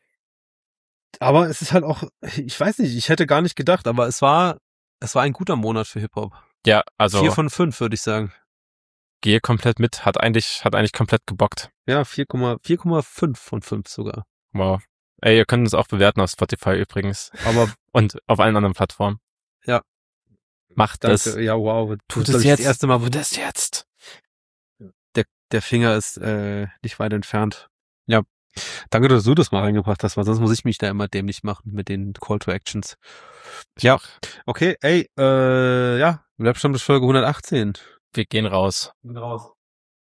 Aber es ist halt auch, ich weiß nicht, ich hätte gar nicht gedacht, aber es war, es war ein guter Monat für Hip-Hop. Ja, also Vier von fünf, würde ich sagen. gehe komplett mit, hat eigentlich, hat eigentlich komplett gebockt. Ja, vier Komma fünf von fünf sogar. Wow. Ey, ihr könnt uns auch bewerten auf Spotify übrigens. Aber Und auf allen anderen Plattformen. Ja. Macht danke, das. ja, wow. Tut Das es ist jetzt. das erste Mal, wo Tut es jetzt. der, der Finger ist äh, nicht weit entfernt. Ja. Danke, dass du das mal reingebracht hast, weil sonst muss ich mich da immer dämlich machen mit den Call to Actions. Ja. Okay, ey, äh, ja, Rap-Stammtisch Folge hundertachtzehn. Wir gehen raus. Bin raus.